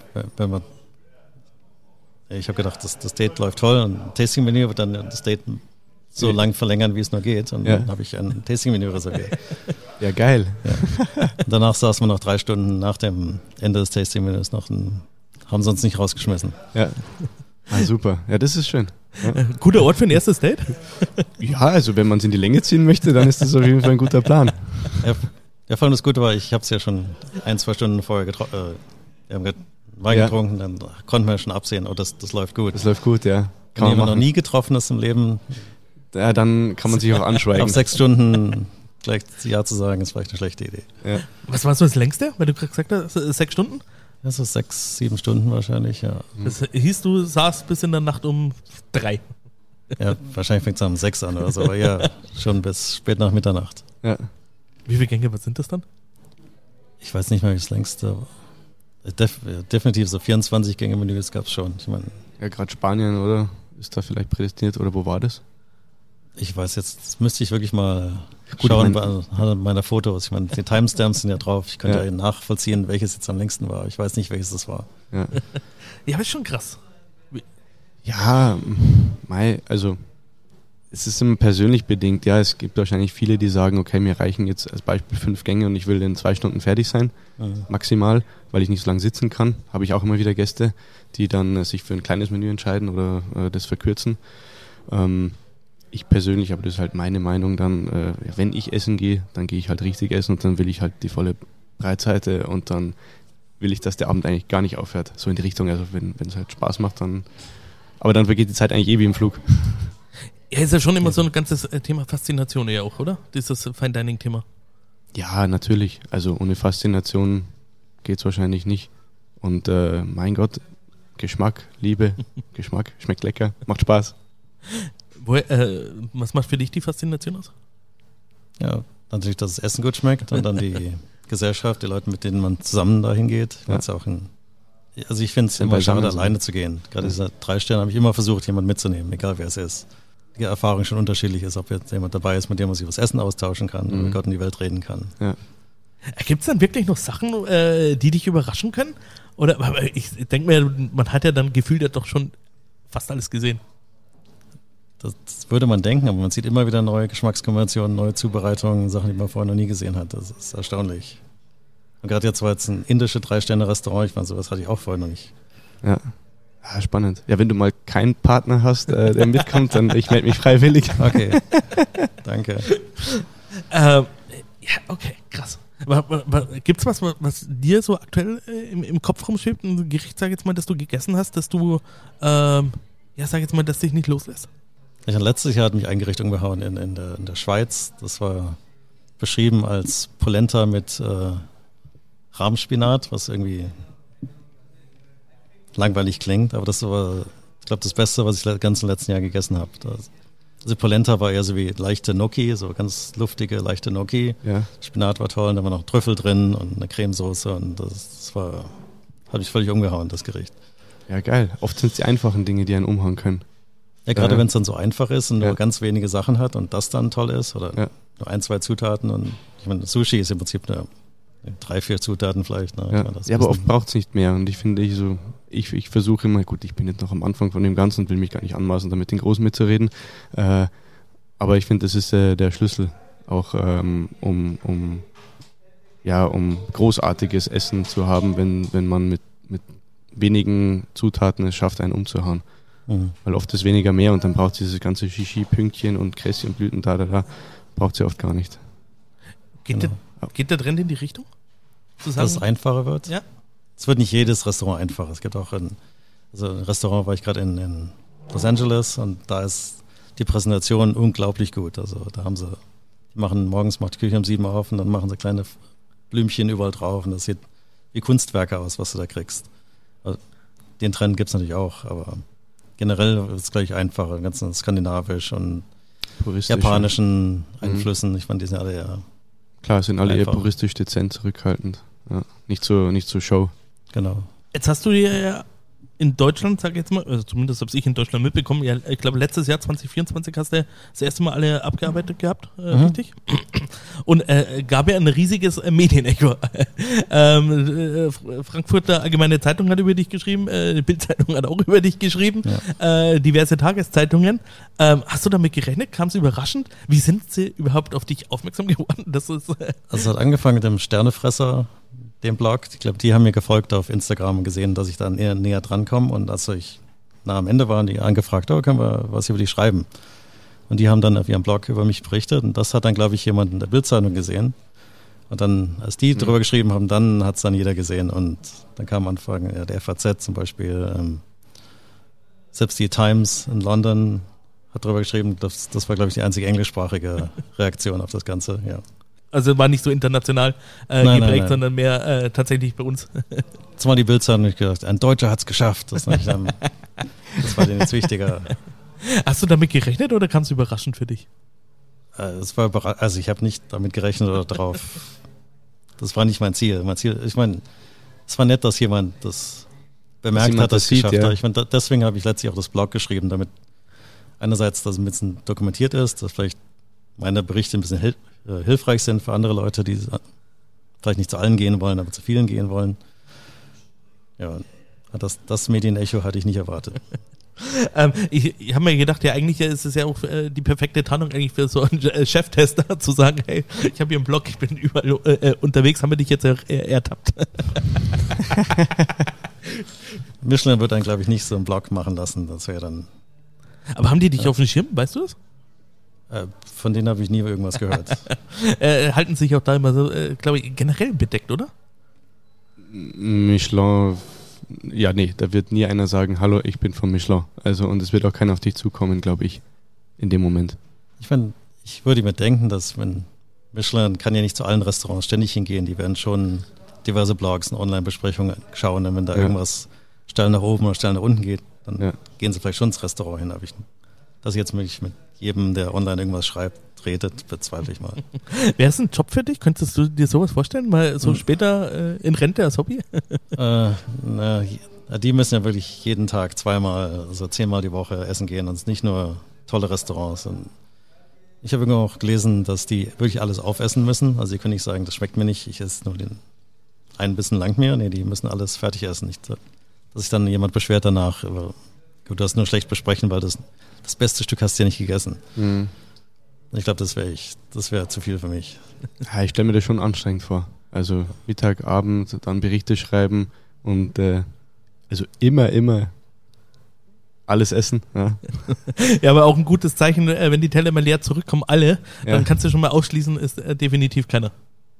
ich habe gedacht, das Date läuft toll und ein Tasting-Menü wird dann das Date so lang verlängern, wie es nur geht und dann habe ich ein Tasting-Menü reserviert. Ja, geil. Ja. Danach saßen wir noch 3 Stunden nach dem Ende des Tasting-Menüs haben sie uns nicht rausgeschmissen. Ja. Super. Ja, das ist schön. Ja. Guter Ort für ein erstes Date? Ja, also wenn man es in die Länge ziehen möchte, dann ist das auf jeden Fall ein guter Plan. Ja, vor allem das Gute war, ich habe es ja schon 1-2 Stunden vorher wir haben Wein getrunken, dann konnten wir schon absehen, das läuft gut. Das läuft gut, ja. Wenn jemand noch nie getroffen ist im Leben, ja, dann kann man sich auch anschweigen. Auf 6 Stunden gleich Ja zu sagen, ist vielleicht eine schlechte Idee. Ja. Was war so das längste, weil du gerade gesagt hast, 6 Stunden? Ja, so 6-7 Stunden wahrscheinlich, ja. Das hieß, du saßt bis in der Nacht um 3. Ja, wahrscheinlich fängt es um 6 an oder so, aber ja, schon bis spät nach Mitternacht. Ja. Wie viele Gänge, was sind das dann? Ich weiß nicht mehr, wie das längste war. Definitiv so 24 Gänge-Menüs gab es schon. Ich meine, ja, gerade Spanien, oder? Ist da vielleicht prädestiniert, oder wo war das? Ich weiß jetzt, das müsste ich wirklich mal schauen bei meiner Fotos. Ich meine, die Timestamps sind ja drauf. Ich könnte ja nachvollziehen, welches jetzt am längsten war. Ich weiß nicht, welches das war. Ja, ja, ist schon krass. Ja, also es ist immer persönlich bedingt. Ja, es gibt wahrscheinlich viele, die sagen, okay, mir reichen jetzt als Beispiel 5 Gänge und ich will in 2 Stunden fertig sein, maximal, weil ich nicht so lange sitzen kann. Habe ich auch immer wieder Gäste, die dann sich für ein kleines Menü entscheiden oder das verkürzen. Ich persönlich, aber das ist halt meine Meinung, dann, wenn ich essen gehe, dann gehe ich halt richtig essen und dann will ich halt die volle Breitseite und dann will ich, dass der Abend eigentlich gar nicht aufhört. So in die Richtung, also wenn es halt Spaß macht, dann, aber dann vergeht die Zeit eigentlich wie im Flug. Ja, ist ja schon immer so ein ganzes Thema Faszination ja auch, oder? Dieses Fine-Dining-Thema. Ja, natürlich. Also ohne Faszination geht's wahrscheinlich nicht. Und mein Gott, Geschmack, Liebe, Geschmack, schmeckt lecker, macht Spaß. Was macht für dich die Faszination aus? Ja, natürlich, dass das Essen gut schmeckt und dann die Gesellschaft, die Leute, mit denen man zusammen dahin geht. Ja. Also ich finde es immer schade, alleine zu gehen. Gerade diese 3 Sterne habe ich immer versucht, jemanden mitzunehmen, egal wer es ist. Die Erfahrung schon unterschiedlich ist, ob jetzt jemand dabei ist, mit dem man sich über das Essen austauschen kann und mit Gott in die Welt reden kann. Ja. Gibt es dann wirklich noch Sachen, die dich überraschen können? Oder ich denke mir, man hat ja dann gefühlt ja doch schon fast alles gesehen. Das würde man denken, aber man sieht immer wieder neue Geschmackskombinationen, neue Zubereitungen, Sachen, die man vorher noch nie gesehen hat. Das ist erstaunlich. Und gerade jetzt war jetzt ein indisches 3-Sterne-Restaurant, ich meine, sowas hatte ich auch vorher noch nicht. Ja. Ah, spannend. Ja, wenn du mal keinen Partner hast, der mitkommt, dann ich melde mich freiwillig. Okay, danke. Ja, okay, krass. Gibt es was dir so aktuell im Kopf rumschwebt? Ein Gericht, sag jetzt mal, das du gegessen hast, dass du, sag jetzt mal, das dich nicht loslässt? Letztes Jahr hat mich ein Gericht umgehauen in der Schweiz. Das war beschrieben als Polenta mit Rahmspinat, was irgendwie langweilig klingt, aber das war, ich glaube, das Beste, was ich das ganze letzten Jahr gegessen habe. Also Polenta war eher so wie leichte Gnocchi, so ganz luftige, leichte Gnocchi. Ja. Spinat war toll, und da war noch Trüffel drin und eine Cremesoße und das hat mich völlig umgehauen, das Gericht. Ja, geil. Oft sind es die einfachen Dinge, die einen umhauen können. Ja, gerade wenn es dann so einfach ist und nur ganz wenige Sachen hat und das dann toll ist oder nur 1, 2 Zutaten und ich meine, Sushi ist im Prinzip nur 3, 4 Zutaten vielleicht. Ne? Ja, aber oft braucht es nicht mehr und ich finde, ich versuche immer, gut, ich bin jetzt noch am Anfang von dem Ganzen und will mich gar nicht anmaßen, damit den Großen mitzureden, aber ich finde, das ist der Schlüssel auch, um großartiges Essen zu haben, wenn man mit wenigen Zutaten es schafft, einen umzuhauen. Mhm. Weil oft ist weniger mehr und dann braucht es dieses ganze Shishi-Pünktchen und Kresse und Blüten, braucht sie oft gar nicht. Geht der Trend in die Richtung? Dass es einfacher wird? Ja. Es wird nicht jedes Restaurant einfacher. Es gibt auch ein Restaurant, war ich gerade in Los Angeles und da ist die Präsentation unglaublich gut. Also da morgens macht die Küche um 7 auf und dann machen sie kleine Blümchen überall drauf und das sieht wie Kunstwerke aus, was du da kriegst. Also den Trend gibt es natürlich auch, aber generell wird es gleich einfacher, ganz skandinavisch und japanischen Einflüssen. Ich fand, die sind alle ja. Klar, sind alle eher puristisch, dezent, zurückhaltend. Ja, nicht so Show. Genau. Jetzt hast du dir ja in Deutschland, sag ich jetzt mal, also zumindest habe ich in Deutschland mitbekommen, ja, ich glaube letztes Jahr 2024 hast du das erste Mal alle abgearbeitet gehabt, richtig? Und gab ja ein riesiges Medienecho. Frankfurter Allgemeine Zeitung hat über dich geschrieben, die Bild-Zeitung hat auch über dich geschrieben, diverse Tageszeitungen. Hast du damit gerechnet? Kam es überraschend? Wie sind sie überhaupt auf dich aufmerksam geworden? Das ist, also es hat angefangen mit dem Sternefresser, dem Blog. Ich glaube, die haben mir gefolgt auf Instagram und gesehen, dass ich da näher dran komme. Und als ich am Ende war, die angefragt, können wir was über dich schreiben? Und die haben dann auf ihrem Blog über mich berichtet. Und das hat dann, glaube ich, jemand in der Bild-Zeitung gesehen. Und dann, als die drüber geschrieben haben, dann hat es dann jeder gesehen. Und dann kam am Anfang der FAZ zum Beispiel. Selbst die Times in London hat drüber geschrieben. Das war, glaube ich, die einzige englischsprachige Reaktion auf das Ganze, ja. Also war nicht so international geprägt, nein. Sondern mehr tatsächlich bei uns. Jetzt mal die Bildzeitung nicht gedacht, ein Deutscher hat es geschafft. Das war denen jetzt wichtiger. Hast du damit gerechnet oder kam es überraschend für dich? Also ich habe nicht damit gerechnet oder drauf. Das war nicht mein Ziel. Ich meine, es war nett, dass jemand das bemerkt hat, dass ich es geschafft habe. Ich meine, deswegen habe ich letztlich auch das Blog geschrieben, damit einerseits das ein bisschen dokumentiert ist, dass vielleicht meine Berichte ein bisschen hilfreich sind für andere Leute, die vielleicht nicht zu allen gehen wollen, aber zu vielen gehen wollen. Ja, das Medienecho hatte ich nicht erwartet. Ich habe mir gedacht, ja, eigentlich ist es ja auch die perfekte Tarnung eigentlich für so einen Cheftester, zu sagen, hey, ich habe hier einen Blog, ich bin überall unterwegs, haben wir dich jetzt ertappt. Michelin wird dann, glaube ich, nicht so einen Blog machen lassen, das wäre dann... Aber haben die dich auf dem Schirm, weißt du das? Von denen habe ich nie irgendwas gehört. Halten sich auch da immer so, glaube ich, generell bedeckt, oder? Michelin, ja, nee, da wird nie einer sagen, hallo, ich bin von Michelin. Also, und es wird auch keiner auf dich zukommen, glaube ich, in dem Moment. Ich würde mir denken, dass wenn Michelin kann ja nicht zu allen Restaurants ständig hingehen, die werden schon diverse Blogs und Online-Besprechungen schauen, und wenn da irgendwas steil nach oben oder steil nach unten geht, dann gehen sie vielleicht schon ins Restaurant hin. Dass ich jetzt mich mit jedem, der online irgendwas schreibt, redet, bezweifle ich mal. Wäre es ein Job für dich? Könntest du dir sowas vorstellen? Mal so später in Rente als Hobby? Die müssen ja wirklich jeden Tag 10-mal die Woche essen gehen, und es nicht nur tolle Restaurants. Und ich habe irgendwo auch gelesen, dass die wirklich alles aufessen müssen. Also die können nicht sagen, das schmeckt mir nicht, ich esse nur einen Bissen lang mir. Nee, die müssen alles fertig essen. Nicht, dass sich dann jemand beschwert danach. Gut, du hast nur schlecht besprechen, weil das beste Stück hast du ja nicht gegessen. Mhm. Ich glaube, das wäre zu viel für mich. Ja, ich stelle mir das schon anstrengend vor. Also Mittag, Abend, dann Berichte schreiben und also immer alles essen. Ja. Ja, aber auch ein gutes Zeichen, wenn die Teller mal leer zurückkommen, alle, dann kannst du schon mal ausschließen, ist definitiv keiner.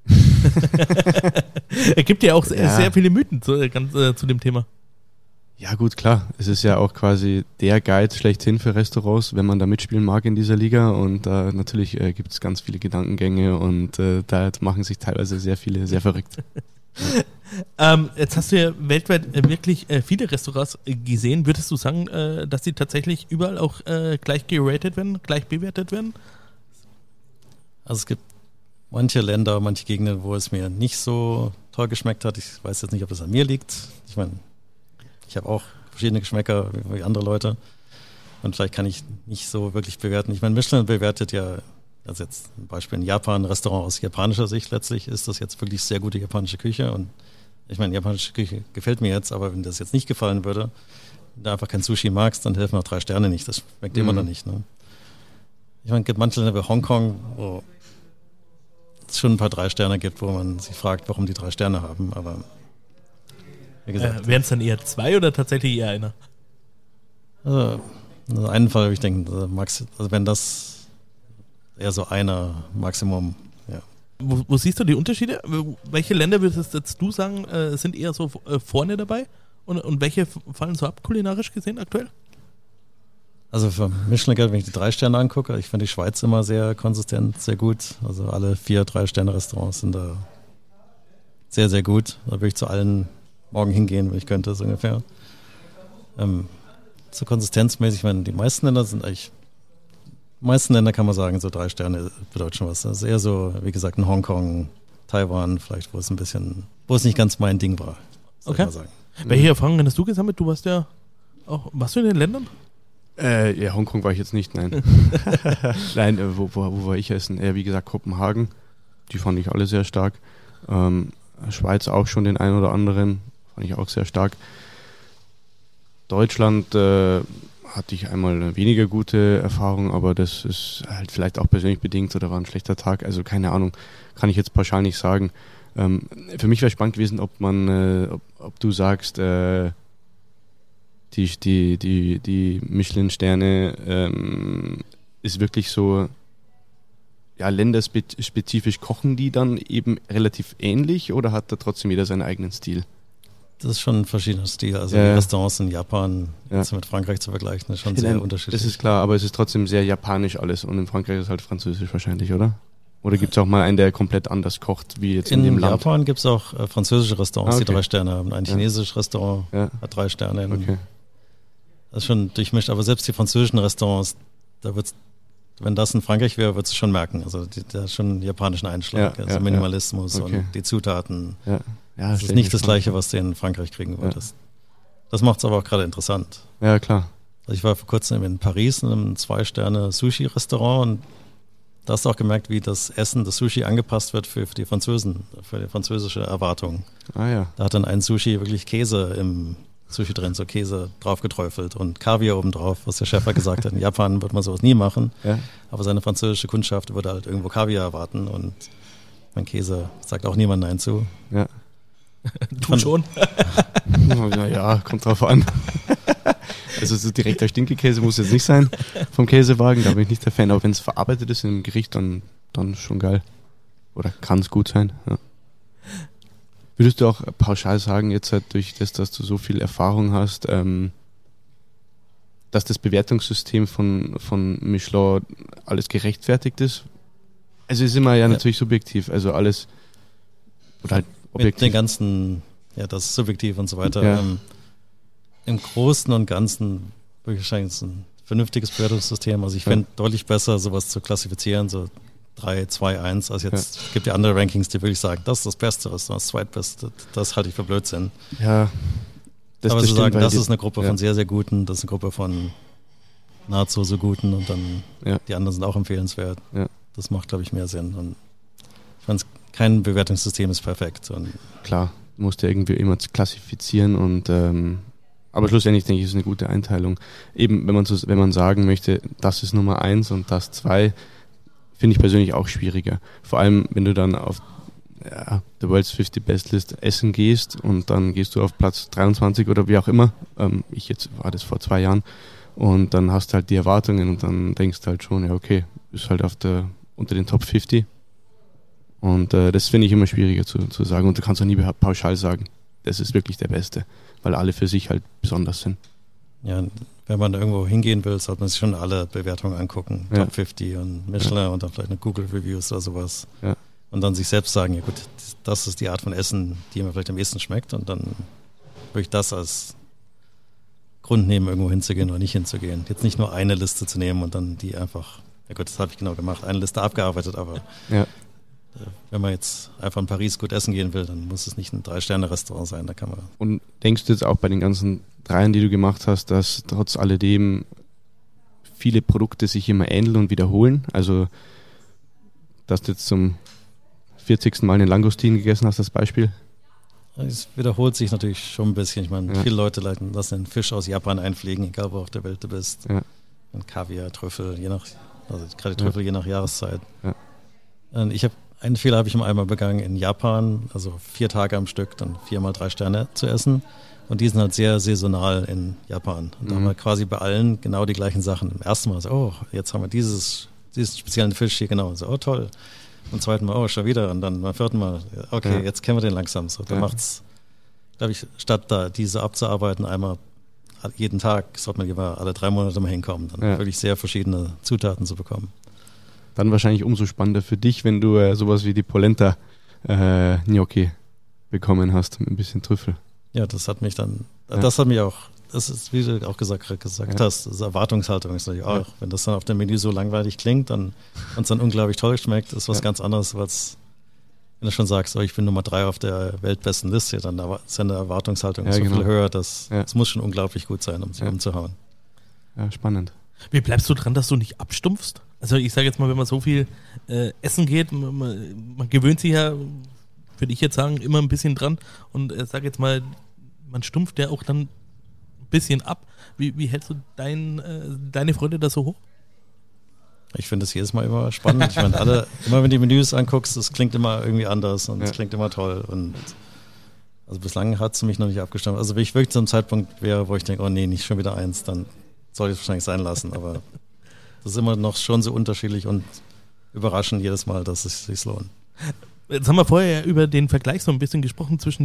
Es gibt ja auch sehr viele Mythen zu dem Thema. Ja gut, klar. Es ist ja auch quasi der Guide schlechthin für Restaurants, wenn man da mitspielen mag in dieser Liga. Und natürlich gibt es ganz viele Gedankengänge und da machen sich teilweise sehr viele sehr verrückt. Jetzt hast du ja weltweit wirklich viele Restaurants gesehen. Würdest du sagen, dass die tatsächlich überall auch gleich geratet werden, gleich bewertet werden? Also es gibt manche Länder, manche Gegenden, wo es mir nicht so toll geschmeckt hat. Ich weiß jetzt nicht, ob das an mir liegt. Ich meine, ich habe auch verschiedene Geschmäcker wie andere Leute und vielleicht kann ich nicht so wirklich bewerten. Ich meine, Michelin bewertet ja, also jetzt ein Beispiel in Japan, ein Restaurant aus japanischer Sicht letztlich, ist das jetzt wirklich sehr gute japanische Küche und ich meine, japanische Küche gefällt mir jetzt, aber wenn das jetzt nicht gefallen würde, wenn du einfach kein Sushi magst, dann helfen auch 3 Sterne nicht. Das schmeckt immer noch nicht. Ne? Ich meine, es gibt manche Länder wie Hongkong, wo es schon ein paar 3 Sterne gibt, wo man sich fragt, warum die 3 Sterne haben, aber wie gesagt. Wären es dann eher 2 oder tatsächlich eher einer? Also einen Fall, ich denke, also wenn das eher so einer Maximum, ja. Wo siehst du die Unterschiede? Welche Länder würdest jetzt du sagen, sind eher so vorne dabei? Und welche fallen so ab, kulinarisch gesehen aktuell? Also für Michelin, wenn ich die 3 Sterne angucke, ich finde die Schweiz immer sehr konsistent, sehr gut. Also alle 4 3-Sterne-Restaurants sind da sehr, sehr gut. Da würde ich zu allen morgen hingehen, wenn ich könnte, so ungefähr. So konsistenzmäßig, ich meine, die meisten Länder kann man sagen, so 3 Sterne bedeutet schon was. Das ist eher so, wie gesagt, in Hongkong, Taiwan, vielleicht, wo es nicht ganz mein Ding war. Okay. Mal sagen. Welche Erfahrungen hast du gesammelt? Warst du in den Ländern? Ja, Hongkong war ich jetzt nicht, nein. Nein, wo war ich essen? Wie gesagt, Kopenhagen. Die fand ich alle sehr stark. Schweiz auch schon den einen oder anderen. Fand ich auch sehr stark. Deutschland hatte ich einmal weniger gute Erfahrungen, aber das ist halt vielleicht auch persönlich bedingt oder war ein schlechter Tag. Also keine Ahnung, kann ich jetzt pauschal nicht sagen. Für mich wäre spannend gewesen, ob du sagst, die Michelin-Sterne ist wirklich so, ja, länderspezifisch kochen die dann eben relativ ähnlich oder hat da trotzdem jeder seinen eigenen Stil? Das ist schon ein verschiedener Stil. Also die Restaurants in Japan jetzt mit Frankreich zu vergleichen, ist schon sehr unterschiedlich. Das ist klar, aber es ist trotzdem sehr japanisch alles und in Frankreich ist es halt französisch wahrscheinlich, oder? Oder gibt es auch mal einen, der komplett anders kocht, wie jetzt in dem Land? In Japan gibt es auch französische Restaurants, die 3 Sterne haben. Ein chinesisches Restaurant hat 3 Sterne. Okay. Das ist schon durchmischt, aber selbst die französischen Restaurants, wenn das in Frankreich wäre, würdest du schon merken. Also da ist schon einen japanischen Einschlag, Minimalismus und die Zutaten. Ja. Ja, das ist nicht das Gleiche, was du in Frankreich kriegen würdest. Das macht es aber auch gerade interessant. Ja, klar. Also ich war vor kurzem in Paris in einem 2-Sterne-Sushi-Restaurant und da hast du auch gemerkt, wie das Essen, das Sushi angepasst wird für die Französen, für die französische Erwartung. Ah ja. Da hat dann ein Sushi wirklich Käse im Sushi drin, so Käse drauf geträufelt und Kaviar oben drauf, was der Chef halt gesagt hat. In Japan wird man sowas nie machen, aber seine französische Kundschaft würde halt irgendwo Kaviar erwarten und mein Käse sagt auch niemand Nein zu. Ja. Du schon? Naja, kommt drauf an. Also so direkter Stinkekäse muss jetzt nicht sein vom Käsewagen, da bin ich nicht der Fan, aber wenn es verarbeitet ist in einem Gericht, dann schon geil. Oder kann es gut sein, ja. Würdest du auch pauschal sagen, jetzt halt durch das, dass du so viel Erfahrung hast, dass das Bewertungssystem von Michelin alles gerechtfertigt ist? Also ist immer natürlich subjektiv, also alles oder halt objektiv. Mit den ganzen, das ist subjektiv und so weiter. Ja. Im Großen und Ganzen würde ich wahrscheinlich ein vernünftiges Bewertungssystem. Also ich fände deutlich besser, sowas zu klassifizieren, so 3, 2, 1. Also jetzt es gibt ja andere Rankings, die wirklich sagen, das ist das Beste, das ist das Zweitbeste. Das halte ich für Blödsinn. Ja. Aber zu sagen, das ist eine Gruppe von sehr, sehr Guten, das ist eine Gruppe von nahezu so Guten und dann die anderen sind auch empfehlenswert. Ja. Das macht, glaube ich, mehr Sinn. Und ich meine, kein Bewertungssystem ist perfekt. Und klar, musst du irgendwie immer klassifizieren und aber schlussendlich denke ich, ist eine gute Einteilung. Eben, wenn man sagen möchte, das ist Nummer 1 und das 2, finde ich persönlich auch schwieriger. Vor allem, wenn du dann auf The World's 50 Best List essen gehst und dann gehst du auf Platz 23 oder wie auch immer. Ich jetzt war das vor 2 Jahren. Und dann hast du halt die Erwartungen und dann denkst du halt schon, ja okay, ist halt unter den Top 50. Und das finde ich immer schwieriger zu sagen. Und du kannst auch nie pauschal sagen, das ist wirklich der Beste, weil alle für sich halt besonders sind. Ja, wenn man irgendwo hingehen will, sollte man sich schon alle Bewertungen angucken. Top 50 und Michelin und dann vielleicht eine Google Reviews oder sowas. Ja. Und dann sich selbst sagen, ja gut, das ist die Art von Essen, die mir vielleicht am ehesten schmeckt. Und dann würde ich das als Grund nehmen, irgendwo hinzugehen oder nicht hinzugehen. Jetzt nicht nur eine Liste zu nehmen und dann die einfach, ja gut, das habe ich genau gemacht, eine Liste abgearbeitet, aber wenn man jetzt einfach in Paris gut essen gehen will, dann muss es nicht ein 3-Sterne-Restaurant sein, da kann man. Und denkst du jetzt auch bei den ganzen 3, die du gemacht hast, dass trotz alledem viele Produkte sich immer ähneln und wiederholen? Also, dass du jetzt zum 40. Mal einen Langustin gegessen hast, als Beispiel? Es wiederholt sich natürlich schon ein bisschen. Ich meine, viele Leute lassen den Fisch aus Japan einfliegen, egal wo auf der Welt du bist. Ja. Und Kaviar, Trüffel, gerade Trüffel je nach Jahreszeit. Ja. Und einen Fehler habe ich einmal begangen in Japan, also 4 Tage am Stück, dann 4 mal 3 Sterne zu essen. Und die sind halt sehr saisonal in Japan. Und da haben wir quasi bei allen genau die gleichen Sachen. Im ersten Mal so, oh, jetzt haben wir diesen speziellen Fisch hier, genau. Und so, oh toll. Und zweiten Mal, oh, schon wieder. Und dann beim 4. Mal, okay, jetzt kennen wir den langsam. So, da macht's, glaube ich, statt da diese abzuarbeiten, einmal jeden Tag, sollte man lieber alle 3 Monate mal hinkommen, dann wirklich sehr verschiedene Zutaten zu bekommen. Dann wahrscheinlich umso spannender für dich, wenn du sowas wie die Polenta Gnocchi bekommen hast, mit ein bisschen Trüffel. Ja, das hat mich auch, das ist, wie du auch gesagt hast, das ist Erwartungshaltung. Ist natürlich auch, wenn das dann auf dem Menü so langweilig klingt und es dann unglaublich toll schmeckt, ist was ganz anderes, als wenn du schon sagst, ich bin Nummer 3 auf der weltbesten Liste, dann ist eine Erwartungshaltung so viel höher, dass es muss schon unglaublich gut sein, um sich umzuhauen. Ja, spannend. Wie bleibst du dran, dass du nicht abstumpfst? Also ich sage jetzt mal, wenn man so viel essen geht, man gewöhnt sich ja, würde ich jetzt sagen, immer ein bisschen dran und sage jetzt mal, man stumpft ja auch dann ein bisschen ab. Wie hältst du deine Freude da so hoch? Ich finde es jedes Mal immer spannend. Ich meine, immer wenn du die Menüs anguckst, es klingt immer irgendwie anders und es klingt immer toll. Und also bislang hat es mich noch nicht abgestimmt. Also wenn ich wirklich zu einem Zeitpunkt wäre, wo ich denke, oh nee, nicht schon wieder eins, dann soll ich es wahrscheinlich sein lassen. Aber das ist immer noch schon so unterschiedlich und überraschend jedes Mal, dass es sich lohnt. Jetzt haben wir vorher ja über den Vergleich so ein bisschen gesprochen zwischen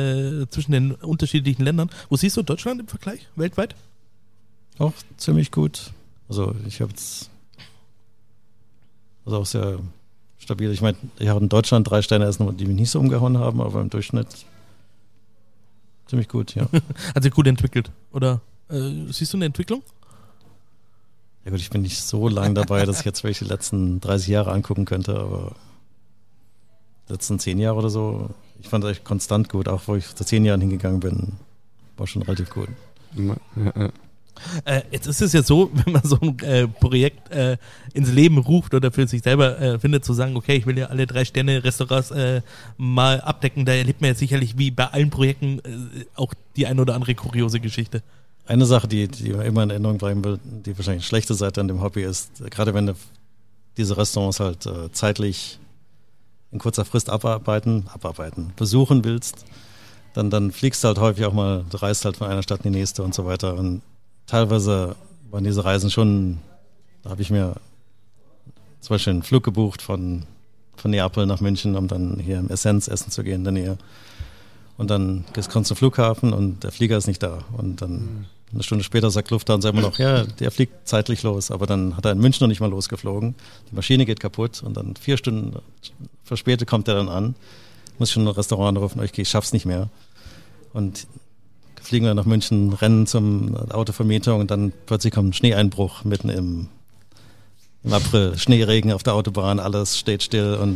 den unterschiedlichen Ländern. Wo siehst du Deutschland im Vergleich weltweit? Auch ziemlich gut. Also ich habe jetzt auch sehr stabil. Ich meine, ich habe in Deutschland 3 Sterne essen, die mich nicht so umgehauen haben, aber im Durchschnitt ziemlich gut, ja. Hat sich gut entwickelt, oder siehst du eine Entwicklung? Ja gut, ich bin nicht so lang dabei, dass ich jetzt wirklich die letzten 30 Jahre angucken könnte, aber die letzten 10 Jahre oder so, ich fand es echt konstant gut, auch wo ich vor 10 Jahren hingegangen bin, war schon relativ gut. Ja. Jetzt ist es ja so, wenn man so ein Projekt ins Leben ruft oder für sich selber findet, zu sagen, okay, ich will ja alle 3-Sterne-Restaurants mal abdecken, da erlebt man ja sicherlich wie bei allen Projekten auch die ein oder andere kuriose Geschichte. Eine Sache, die immer in Erinnerung bleiben will, die wahrscheinlich schlechte Seite an dem Hobby ist, gerade wenn du diese Restaurants halt zeitlich in kurzer Frist besuchen willst, dann fliegst du halt häufig auch mal, du reist halt von einer Stadt in die nächste und so weiter. Und teilweise waren diese Reisen schon, da habe ich mir zum Beispiel einen Flug gebucht von Neapel nach München, um dann hier im Essenz essen zu gehen in der Nähe. Und dann kommst du zum Flughafen und der Flieger ist nicht da. Und dann eine Stunde später sagt Lufthansa immer noch, ja, der fliegt zeitlich los. Aber dann hat er in München noch nicht mal losgeflogen. Die Maschine geht kaputt und dann 4 Stunden verspätet kommt er dann an. Muss schon ein Restaurant anrufen, ich schaff's nicht mehr. Und fliegen wir nach München, rennen zum Autovermietung und dann plötzlich kommt ein Schneeeinbruch mitten im April. Schneeregen auf der Autobahn, alles steht still und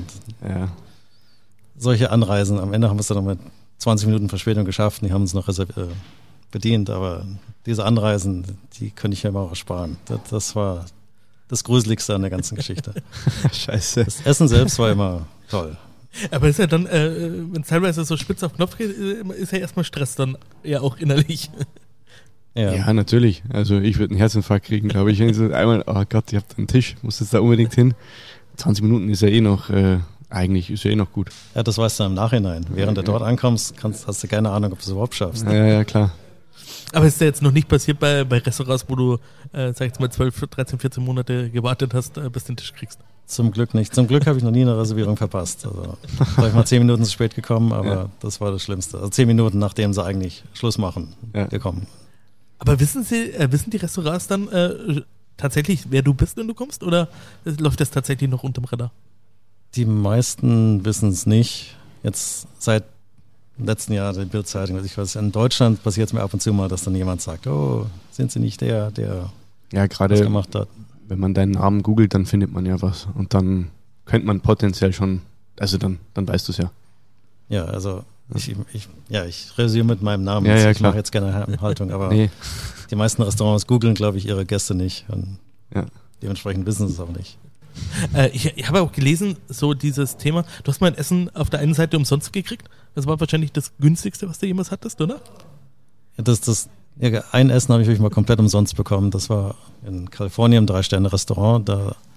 solche Anreisen. Am Ende haben wir es dann noch mit 20 Minuten Verspätung geschafft und die haben uns noch bedient, aber diese Anreisen, die könnte ich ja immer auch ersparen. Das war das Gruseligste an der ganzen Geschichte. Scheiße. Das Essen selbst war immer toll. Aber ist ja dann, wenn es teilweise so spitz auf Knopf geht, ist ja erstmal Stress dann ja auch innerlich. Ja, natürlich. Also ich würde einen Herzinfarkt kriegen, glaube ich. Wenn ich so einmal, oh Gott, ihr habt einen Tisch, muss jetzt da unbedingt hin. 20 Minuten ist ja eh noch, eigentlich ist ja eh noch gut. Ja, das weißt du im Nachhinein. Während du dort ankommst, hast du keine Ahnung, ob du es überhaupt schaffst. Ja, klar. Aber ist ja jetzt noch nicht passiert bei Restaurants, wo du, sag ich jetzt mal, 12, 13, 14 Monate gewartet hast, bis du den Tisch kriegst? Zum Glück nicht. Zum Glück habe ich noch nie eine Reservierung verpasst. Also, sag ich mal 10 Minuten zu spät gekommen, aber das war das Schlimmste. Also 10 Minuten, nachdem sie eigentlich Schluss machen, gekommen. Aber wissen die Restaurants dann tatsächlich, wer du bist, wenn du kommst? Oder läuft das tatsächlich noch unterm Radar? Die meisten wissen es nicht. Jetzt seit dem letzten Jahr der Bild-Zeitung, also ich weiß, in Deutschland passiert es mir ab und zu mal, dass dann jemand sagt, oh, sind Sie nicht der gerade was gemacht hat? Wenn man deinen Namen googelt, dann findet man ja was. Und dann könnte man potenziell schon, also dann weißt du es ja. Ja, also ich resumiere mit meinem Namen. Ja, ich mache jetzt keine Haltung, aber die meisten Restaurants googeln, glaube ich, ihre Gäste nicht. Und dementsprechend wissen sie es auch nicht. Ich habe auch gelesen, so dieses Thema, du hast mein Essen auf der einen Seite umsonst gekriegt. Das war wahrscheinlich das günstigste, was du jemals hattest, oder? Ein Essen habe ich wirklich mal komplett umsonst bekommen. Das war in Kalifornien im 3-Sterne-Restaurant.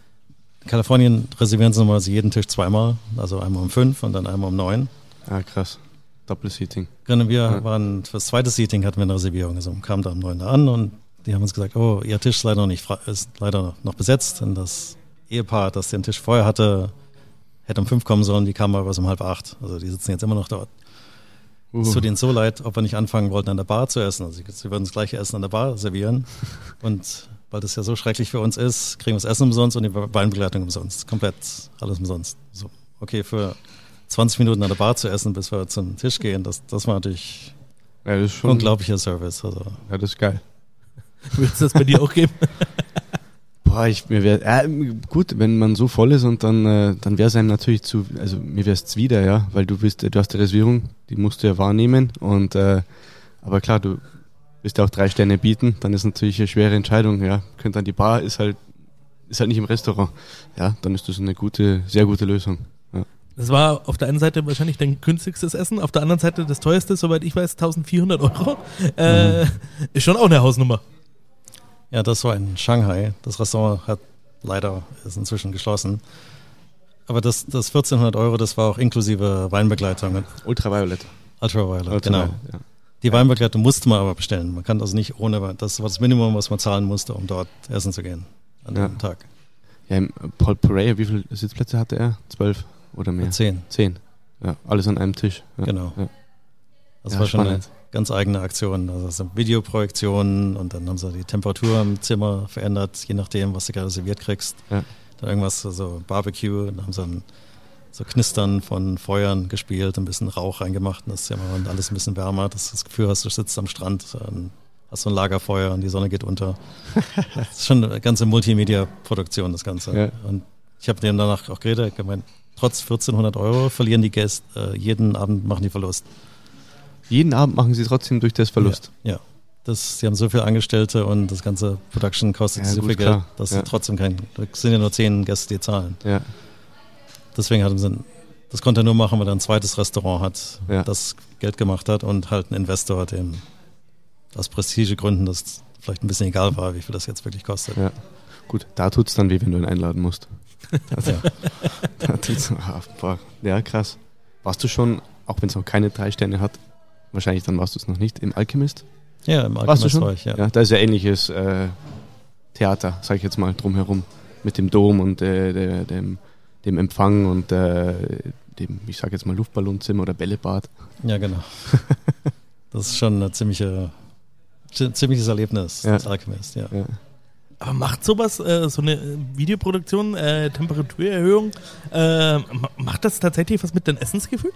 In Kalifornien reservieren sie normalerweise jeden Tisch zweimal. Also einmal um 5 und dann einmal um 9. Ah, krass. Doppelseating. Wir waren fürs zweite Seating hatten wir eine Reservierung. Also kamen da um 9 an und die haben uns gesagt, oh, ihr Tisch ist leider noch besetzt. Und das Ehepaar, das den Tisch vorher hatte, hätte um 5 kommen sollen, die kamen aber um 7:30. Also die sitzen jetzt immer noch dort. Es tut ihnen so leid, ob wir nicht anfangen wollten, an der Bar zu essen. Also sie würden das gleiche Essen an der Bar servieren. Und weil das ja so schrecklich für uns ist, kriegen wir das Essen umsonst und die Weinbegleitung umsonst. Komplett alles umsonst. So, okay, für 20 Minuten an der Bar zu essen, bis wir zum Tisch gehen, das war natürlich das ist schon unglaublicher Service. Also. Ja, das ist geil. Willst du das bei dir auch geben? Boah, gut, wenn man so voll ist und dann wäre es einem natürlich mir wäre es zuwider, ja, weil du hast die Reservierung, die musst du ja wahrnehmen und aber klar, du willst ja auch 3 Sterne bieten, dann ist natürlich eine schwere Entscheidung, ja, könnte an die Bar, ist halt nicht im Restaurant, ja, dann ist das eine sehr gute Lösung. Ja. Das war auf der einen Seite wahrscheinlich dein günstigstes Essen, auf der anderen Seite das teuerste, soweit ich weiß, 1.400 €. Ist schon auch eine Hausnummer. Ja, das war in Shanghai. Das Restaurant ist inzwischen geschlossen. Aber das 1.400 €, das war auch inklusive Weinbegleitung. Ultraviolet, genau. Ja. Die Weinbegleitung musste man aber bestellen. Man kann also nicht ohne Wein. Das war das Minimum, was man zahlen musste, um dort essen zu gehen an dem Tag. Ja, im Paul Pereira, wie viele Sitzplätze hatte er? 12 oder mehr? 10. Ja, alles an einem Tisch. Ja. Genau. Ja. Das war schon eine ganz eigene Aktion. Also das sind Videoprojektionen und dann haben sie die Temperatur im Zimmer verändert, je nachdem, was du gerade serviert kriegst. Ja. Dann irgendwas, so Barbecue, dann haben sie dann so Knistern von Feuern gespielt, ein bisschen Rauch reingemacht in das Zimmer und alles ein bisschen wärmer. Das Gefühl hast, du sitzt am Strand, hast so ein Lagerfeuer und die Sonne geht unter. Das ist schon eine ganze Multimedia-Produktion, das Ganze. Ja. Und ich habe denen danach auch geredet, gemeint, trotz 1.400 € verlieren die Gäste, jeden Abend machen die Verlust. Jeden Abend machen sie trotzdem durch das Verlust? Ja. Sie haben so viele Angestellte und das ganze Production kostet so viel Geld, dass sie trotzdem da sind ja nur 10 Gäste, die zahlen. Ja. Deswegen das konnte er nur machen, weil er ein zweites Restaurant hat, das Geld gemacht hat und halt ein Investor, dem aus Prestigegründen das vielleicht ein bisschen egal war, wie viel das jetzt wirklich kostet. Ja. Gut, da tut es dann weh, wenn du ihn einladen musst. Da tut's, ja, krass. Warst du schon, auch wenn es noch keine 3 Sterne hat, wahrscheinlich dann warst du es noch nicht, im Alchemist? Ja, im Alchemist war ich, ja. Da ist ja ähnliches Theater, sag ich jetzt mal, drumherum. Mit dem Dom und dem Empfang und dem, ich sag jetzt mal, Luftballonzimmer oder Bällebad. Ja, genau. Das ist schon ein ziemliches Erlebnis, das Alchemist, ja. Aber macht sowas, so eine Videoproduktion, Temperaturerhöhung, macht das tatsächlich was mit deinem Essensgefühl?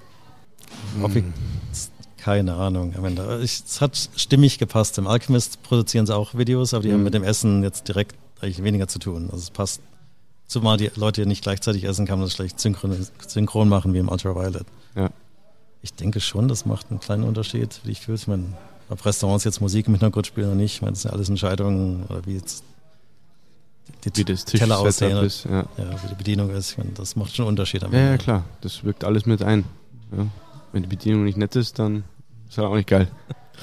Keine Ahnung. Es hat stimmig gepasst. Im Alchemist produzieren sie auch Videos, aber die haben mit dem Essen jetzt direkt eigentlich weniger zu tun. Also es passt. Zumal die Leute nicht gleichzeitig essen, kann man das schlecht synchron machen wie im Ultraviolet. Ja. Ich denke schon, das macht einen kleinen Unterschied, wie ich fühle. Ich meine, ob Restaurants jetzt Musik im Hintergrund spielen oder nicht, ich meine, das sind alles Entscheidungen, oder wie jetzt die das Teller aussehen, ist, wie die Bedienung ist. Ich meine, das macht schon einen Unterschied. Ja, klar, das wirkt alles mit ein. Ja. Wenn die Bedienung nicht nett ist, dann ist das auch nicht geil.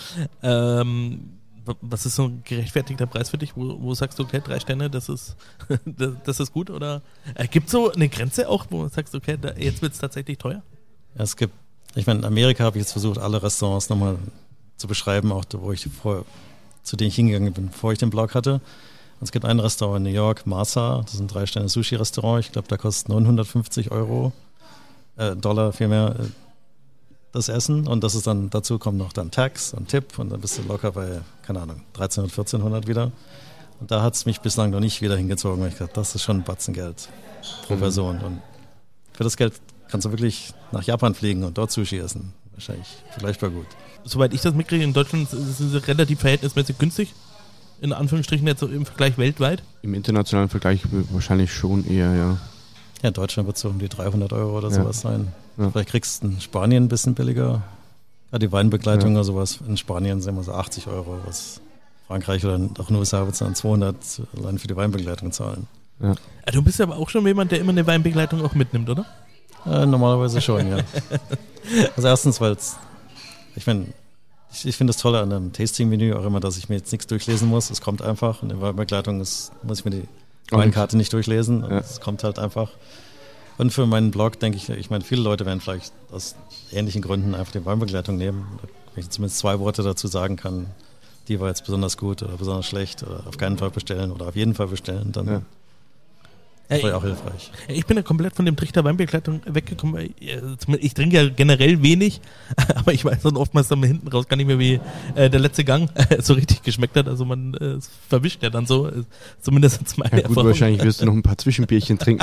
Was ist so ein gerechtfertigter Preis für dich, wo sagst du, okay, 3 Sterne, das ist gut? Oder gibt es so eine Grenze auch, wo du sagst, okay, jetzt wird es tatsächlich teuer? Ja, in Amerika habe ich jetzt versucht, alle Restaurants nochmal zu beschreiben, auch zu denen ich hingegangen bin, bevor ich den Blog hatte. Und es gibt ein Restaurant in New York, Masa, das ist ein 3-Sterne-Sushi-Restaurant. Ich glaube, da kostet 950 Dollar vielmehr das Essen. Und das ist dann, dazu kommt noch dann Tax und Tipp und dann bist du locker bei, keine Ahnung, 1300, 1400 wieder. Und da hat es mich bislang noch nicht wieder hingezogen, weil ich dachte, das ist schon ein Batzen Geld pro Person. Und für das Geld kannst du wirklich nach Japan fliegen und dort Sushi essen. Wahrscheinlich vergleichbar gut. Soweit ich das mitkriege, in Deutschland ist es relativ verhältnismäßig günstig. In Anführungsstrichen jetzt im Vergleich weltweit. Im internationalen Vergleich wahrscheinlich schon eher, ja. Ja, in Deutschland wird es so um die 300 € oder sowas sein. Ja. Vielleicht kriegst du in Spanien ein bisschen billiger. Ja, die Weinbegleitung oder sowas. In Spanien sind wir so 80 €. Was Frankreich oder auch in den USA wird es dann 200 allein für die Weinbegleitung zahlen. Ja. Du bist aber auch schon jemand, der immer eine Weinbegleitung auch mitnimmt, oder? Normalerweise schon, ja. Also erstens, weil ich finde das Tolle an einem Tasting-Menü auch immer, dass ich mir jetzt nichts durchlesen muss. Es kommt einfach. Und in der Begleitung muss ich mir die Weinkarte nicht durchlesen. Ja. Es kommt halt einfach. Und für meinen Blog denke ich meine, viele Leute werden vielleicht aus ähnlichen Gründen einfach die Weinbegleitung nehmen. Wenn ich zumindest 2 Worte dazu sagen kann, die war jetzt besonders gut oder besonders schlecht oder auf keinen Fall bestellen oder auf jeden Fall bestellen, dann das war ja auch hilfreich. Ich bin ja komplett von dem Trichter Weinbegleitung weggekommen. Ich trinke ja generell wenig, aber ich weiß dann oftmals dann hinten raus gar nicht mehr, wie der letzte Gang so richtig geschmeckt hat. Also man verwischt ja dann so, zumindest jetzt meine Erfahrung. Wahrscheinlich wirst du noch ein paar Zwischenbierchen trinken.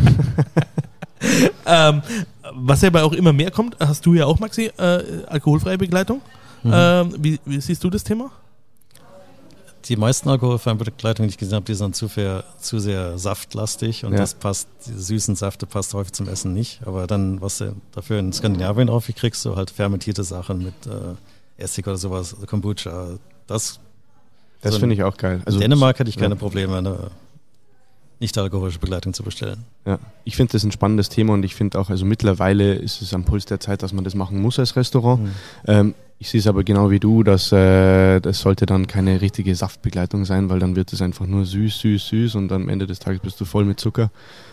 Was ja aber auch immer mehr kommt, hast du ja auch, Maxi, alkoholfreie Begleitung. Wie siehst du das Thema? Die meisten alkoholfreien Begleitungen, die ich gesehen habe, die sind zu sehr saftlastig und das passt, diese süßen Säfte passt häufig zum Essen nicht. Aber dann, was du dafür in Skandinavien häufig kriegst, so halt fermentierte Sachen mit Essig oder sowas, Kombucha, das finde ich auch geil. Also in Dänemark hatte ich keine Probleme, eine nicht-alkoholische Begleitung zu bestellen. Ja, ich finde das ein spannendes Thema und ich finde auch, also mittlerweile ist es am Puls der Zeit, dass man das machen muss als Restaurant. Ich sehe es aber genau wie du, dass das sollte dann keine richtige Saftbegleitung sein, weil dann wird es einfach nur süß und am Ende des Tages bist du voll mit Zucker.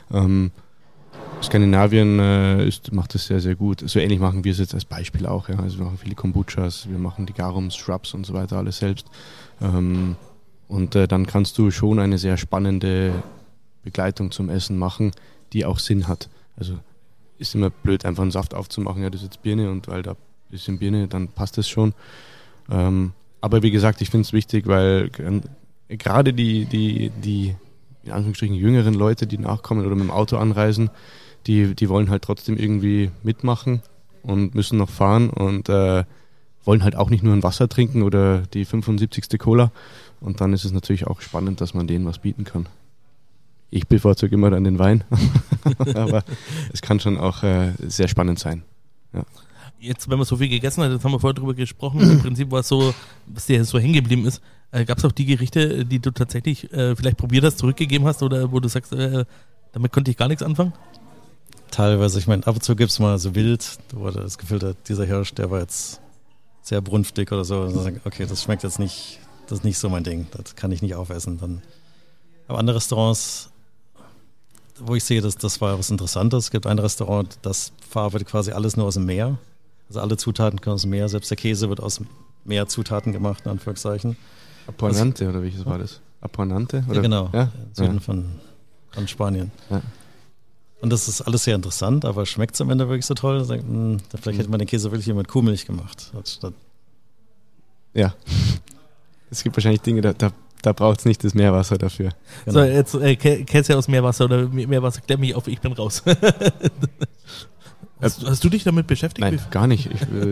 Skandinavien macht das sehr, sehr gut. So ähnlich machen wir es jetzt als Beispiel auch. Ja. Also wir machen viele Kombuchas, wir machen die Garums, Shrubs und so weiter, alles selbst. Und dann kannst du schon eine sehr spannende Begleitung zum Essen machen, die auch Sinn hat. Also ist immer blöd, einfach einen Saft aufzumachen, ja, das ist jetzt Birne und weil da bisschen Birne, dann passt es schon. Aber wie gesagt, ich finde es wichtig, weil gerade die in Anführungsstrichen jüngeren Leute, die nachkommen oder mit dem Auto anreisen, die wollen halt trotzdem irgendwie mitmachen und müssen noch fahren und wollen halt auch nicht nur ein Wasser trinken oder die 75. Cola. Und dann ist es natürlich auch spannend, dass man denen was bieten kann. Ich bevorzuge immer dann den Wein, aber es kann schon auch sehr spannend sein. Ja. Jetzt, wenn man so viel gegessen hat, jetzt haben wir vorher drüber gesprochen, im Prinzip war es so, was dir so hängen geblieben ist, gab es auch die Gerichte, die du tatsächlich vielleicht probiert hast, zurückgegeben hast oder wo du sagst, damit konnte ich gar nichts anfangen? Teilweise, ich meine, ab und zu gibt es mal so wild, wo das Gefühl hat, dieser Hirsch, der war jetzt sehr brunftig oder so. Und dann, okay, das schmeckt jetzt nicht, das ist nicht so mein Ding, das kann ich nicht aufessen. Dann, aber andere Restaurants, wo ich sehe, das war was Interessantes. Es gibt ein Restaurant, das verarbeitet quasi alles nur aus dem Meer. Also alle Zutaten kommen aus dem Meer, selbst der Käse wird aus Meerzutaten gemacht, in Anführungszeichen. Aponante oder welches war das? Aponante? Oder? Ja, genau, ja? Süden von Spanien. Ja. Und das ist alles sehr interessant, aber schmeckt es am Ende wirklich so toll? Vielleicht hätte man den Käse wirklich mit Kuhmilch gemacht. Ja, es gibt wahrscheinlich Dinge, da braucht es nicht das Meerwasser dafür. Genau. So, jetzt Käse aus Meerwasser oder Meerwasser, klär mich auf, ich bin raus. Hast du dich damit beschäftigt? Nein, gar nicht.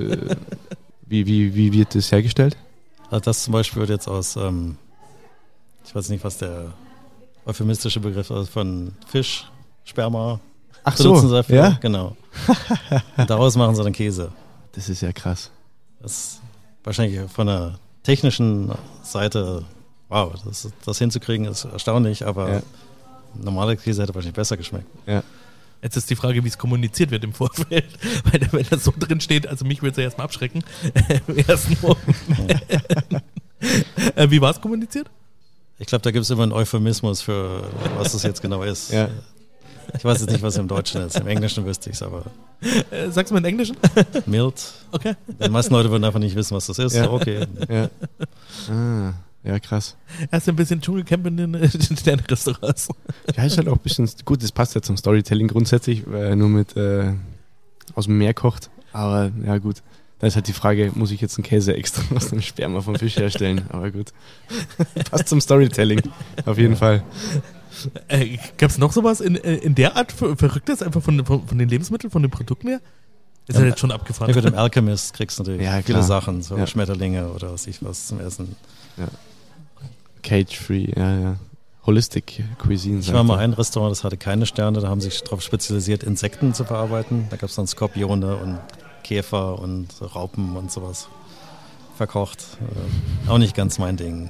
Wie wird das hergestellt? Also das zum Beispiel wird jetzt aus, ich weiß nicht, was der euphemistische Begriff ist, von Fisch, Sperma. Ach so, dafür. Ja? Genau. Und daraus machen sie dann Käse. Das ist ja krass. Das ist wahrscheinlich von der technischen Seite, wow, das hinzukriegen ist erstaunlich, aber normaler Käse hätte wahrscheinlich besser geschmeckt. Ja. Jetzt ist die Frage, wie es kommuniziert wird im Vorfeld, weil wenn das so drin steht, also mich würde es ja erstmal abschrecken. Im ersten Moment. Wie war es kommuniziert? Ich glaube, da gibt es immer einen Euphemismus für, was das jetzt genau ist. Ja. Ich weiß jetzt nicht, was im Deutschen ist. Im Englischen wüsste ich es, aber... Sagst du mal im Englischen? Mild. Okay. Die meisten Leute würden einfach nicht wissen, was das ist. Ja. Okay. Ja. Ja, krass. Erst ein bisschen Dschungelcamp in den Sterne-Restaurants. Ja, ist halt auch ein bisschen, gut, das passt ja zum Storytelling grundsätzlich, weil er nur mit aus dem Meer kocht. Aber ja gut, da ist halt die Frage, muss ich jetzt einen Käse extra aus dem Sperma vom Fisch herstellen? Aber gut, passt zum Storytelling, auf jeden Fall. Gab es noch sowas in der Art Verrücktes, einfach von den Lebensmitteln, von den Produkten her? Ist ja jetzt schon abgefahren. Ja gut, im Alchemist kriegst du natürlich viele Sachen, so ja. Schmetterlinge oder was ich was zum Essen. Ja. Cage-free, ja. Holistic Cuisine. Ich war mal ein Restaurant, das hatte keine Sterne, da haben sich darauf spezialisiert, Insekten zu verarbeiten. Da gab es dann Skorpione und Käfer und Raupen und sowas verkocht. Auch nicht ganz mein Ding.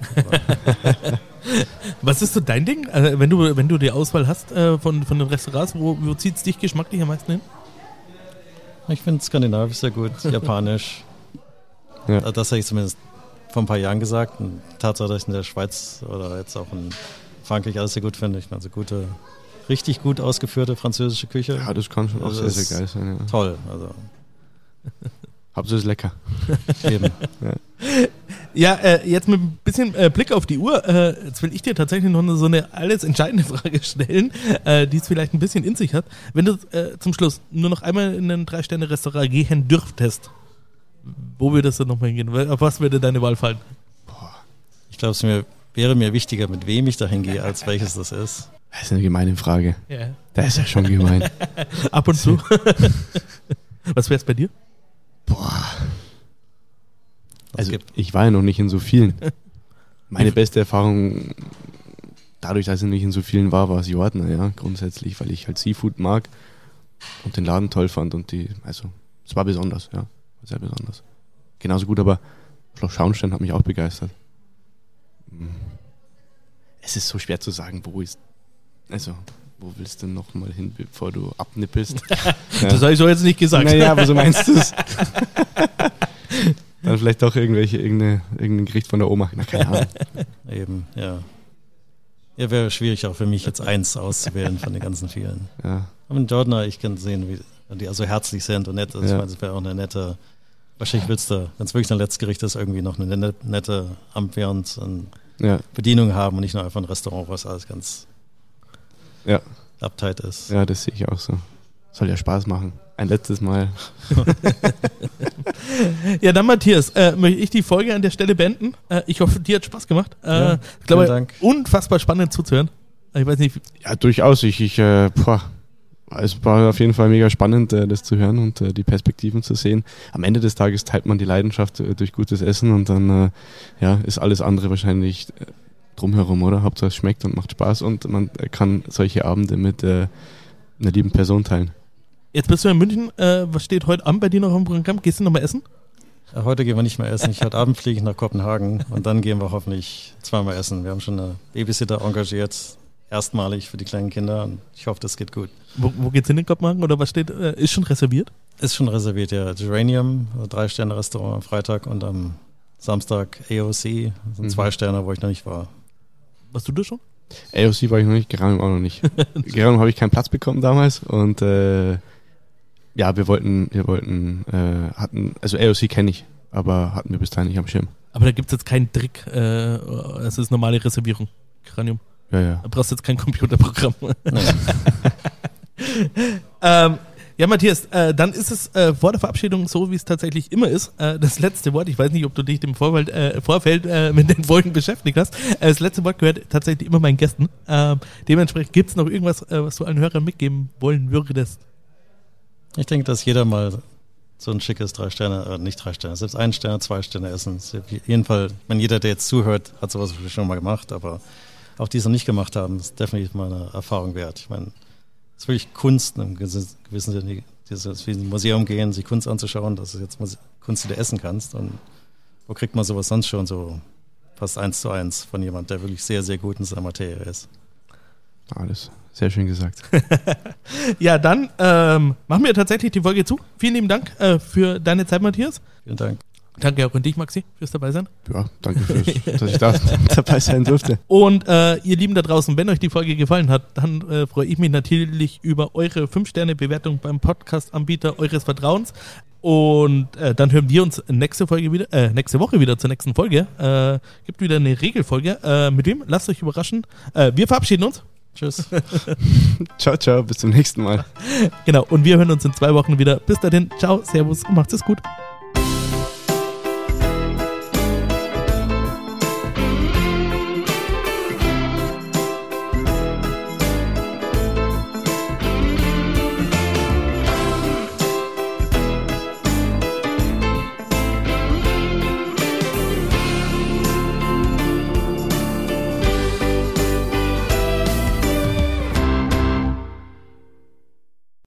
Was ist so dein Ding? Also wenn du die Auswahl hast von den Restaurants, wo zieht es dich geschmacklich am meisten hin? Ich finde Skandinavisch sehr gut, Japanisch. Ja. Das habe ich zumindest vor ein paar Jahren gesagt. Und Tatsache, dass ich in der Schweiz oder jetzt auch in Frankreich alles sehr gut finde. Ich meine, so gute, richtig gut ausgeführte französische Küche. Ja, das kann schon auch sehr, sehr geil sein. Ja. Toll. Also. Hauptsache ist lecker. Eben. Ja, jetzt mit ein bisschen Blick auf die Uhr, jetzt will ich dir tatsächlich noch so eine alles entscheidende Frage stellen, die es vielleicht ein bisschen in sich hat. Wenn du zum Schluss nur noch einmal in ein 3-Sterne-Restaurant gehen dürftest, wo würdest du nochmal hingehen? Auf was würde deine Wahl fallen? Ich glaube, es wäre mir wichtiger, mit wem ich da hingehe, als welches das ist. Das ist eine gemeine Frage. Ja. Das ist ja schon gemein. Ab und zu. Was wär's bei dir? Also ich war ja noch nicht in so vielen. Meine beste Erfahrung, dadurch, dass ich nicht in so vielen war es Jordner, ja, grundsätzlich, weil ich halt Seafood mag und den Laden toll fand und es war besonders, ja, sehr besonders. Genauso gut, aber Schloss Schauenstein hat mich auch begeistert. Es ist so schwer zu sagen, wo willst du noch mal hin, bevor du abnippelst? Ja. Das habe ich so jetzt nicht gesagt. Naja, aber so meinst du es. Dann vielleicht doch irgendein Gericht von der Oma. Na, keine Ahnung. Eben, ja. Ja, wäre schwierig auch für mich jetzt eins auszuwählen von den ganzen vielen. Ja. Aber in Jordner, ich kann sehen, wie die also herzlich sind und nett. Also ich meine, das wäre auch eine nette, wahrscheinlich willst du, wenn es wirklich ein letztes Gericht ist, irgendwie noch eine nette Ambiance und Bedienung haben und nicht nur einfach ein Restaurant, was alles ganz uptight ist. Ja, das sehe ich auch so. Soll ja Spaß machen. Ein letztes Mal. Ja, dann Matthias, möchte ich die Folge an der Stelle beenden. Ich hoffe, dir hat Spaß gemacht. Ich glaube, Dank. Unfassbar spannend zuzuhören. Ich weiß nicht. Ja, durchaus. Es war auf jeden Fall mega spannend, das zu hören und die Perspektiven zu sehen. Am Ende des Tages teilt man die Leidenschaft durch gutes Essen und dann ist alles andere wahrscheinlich drumherum, oder? Hauptsache es schmeckt und macht Spaß und man kann solche Abende mit einer lieben Person teilen. Jetzt bist du in München. Was steht heute Abend bei dir noch im Programm? Gehst du noch mal essen? Heute gehen wir nicht mehr essen. Heute Abend fliege ich nach Kopenhagen und dann gehen wir hoffentlich zweimal essen. Wir haben schon eine Babysitter engagiert, erstmalig für die kleinen Kinder und ich hoffe, das geht gut. Wo geht's hin in Kopenhagen oder was steht? Ist schon reserviert? Ist schon reserviert, ja. Geranium, 3-Sterne-Restaurant am Freitag und am Samstag AOC, das sind 2 Sterne, wo ich noch nicht war. Warst du da schon? AOC war ich noch nicht, Geranium auch noch nicht. Geranium habe ich keinen Platz bekommen damals und wir wollten, also AOC kenne ich, aber hatten wir bis dahin nicht am Schirm. Aber da gibt es jetzt keinen Trick, es ist normale Reservierung, Geranium. Ja. Da brauchst du jetzt kein Computerprogramm. Ja, Matthias, dann ist es vor der Verabschiedung so, wie es tatsächlich immer ist. Das letzte Wort, ich weiß nicht, ob du dich im Vorfeld mit den Folgen beschäftigt hast. Das letzte Wort gehört tatsächlich immer meinen Gästen. Dementsprechend gibt es noch irgendwas, was du allen Hörern mitgeben wollen würdest? Ich denke, dass jeder mal so ein schickes 3 Sterne, nicht 3 Sterne, selbst 1 Sterne, 2 Sterne essen. Auf jeden Fall, ich meine, jeder, der jetzt zuhört, hat sowas schon mal gemacht, aber auch die es noch nicht gemacht haben, ist definitiv mal eine Erfahrung wert. Ich meine, es ist wirklich Kunst, im gewissen Sinne, wie in ein Museum gehen, sich Kunst anzuschauen, das ist jetzt Kunst, die du essen kannst. Und wo kriegt man sowas sonst schon so fast 1:1 von jemand, der wirklich sehr, sehr gut in seiner Materie ist? Alles sehr schön gesagt. Ja, dann machen wir tatsächlich die Folge zu. Vielen lieben Dank für deine Zeit, Matthias. Vielen Dank. Danke auch an dich, Maxi, fürs dabei sein. Ja, danke dass ich da dabei sein durfte. Und ihr Lieben da draußen, wenn euch die Folge gefallen hat, dann freue ich mich natürlich über eure 5-Sterne-Bewertung beim Podcast-Anbieter eures Vertrauens. Und dann hören wir uns nächste Woche wieder zur nächsten Folge. Gibt wieder eine Regelfolge. Mit wem? Lasst euch überraschen. Wir verabschieden uns. Tschüss. Ciao, ciao, bis zum nächsten Mal. Genau, und wir hören uns in 2 Wochen wieder. Bis dahin, ciao, servus und macht's es gut.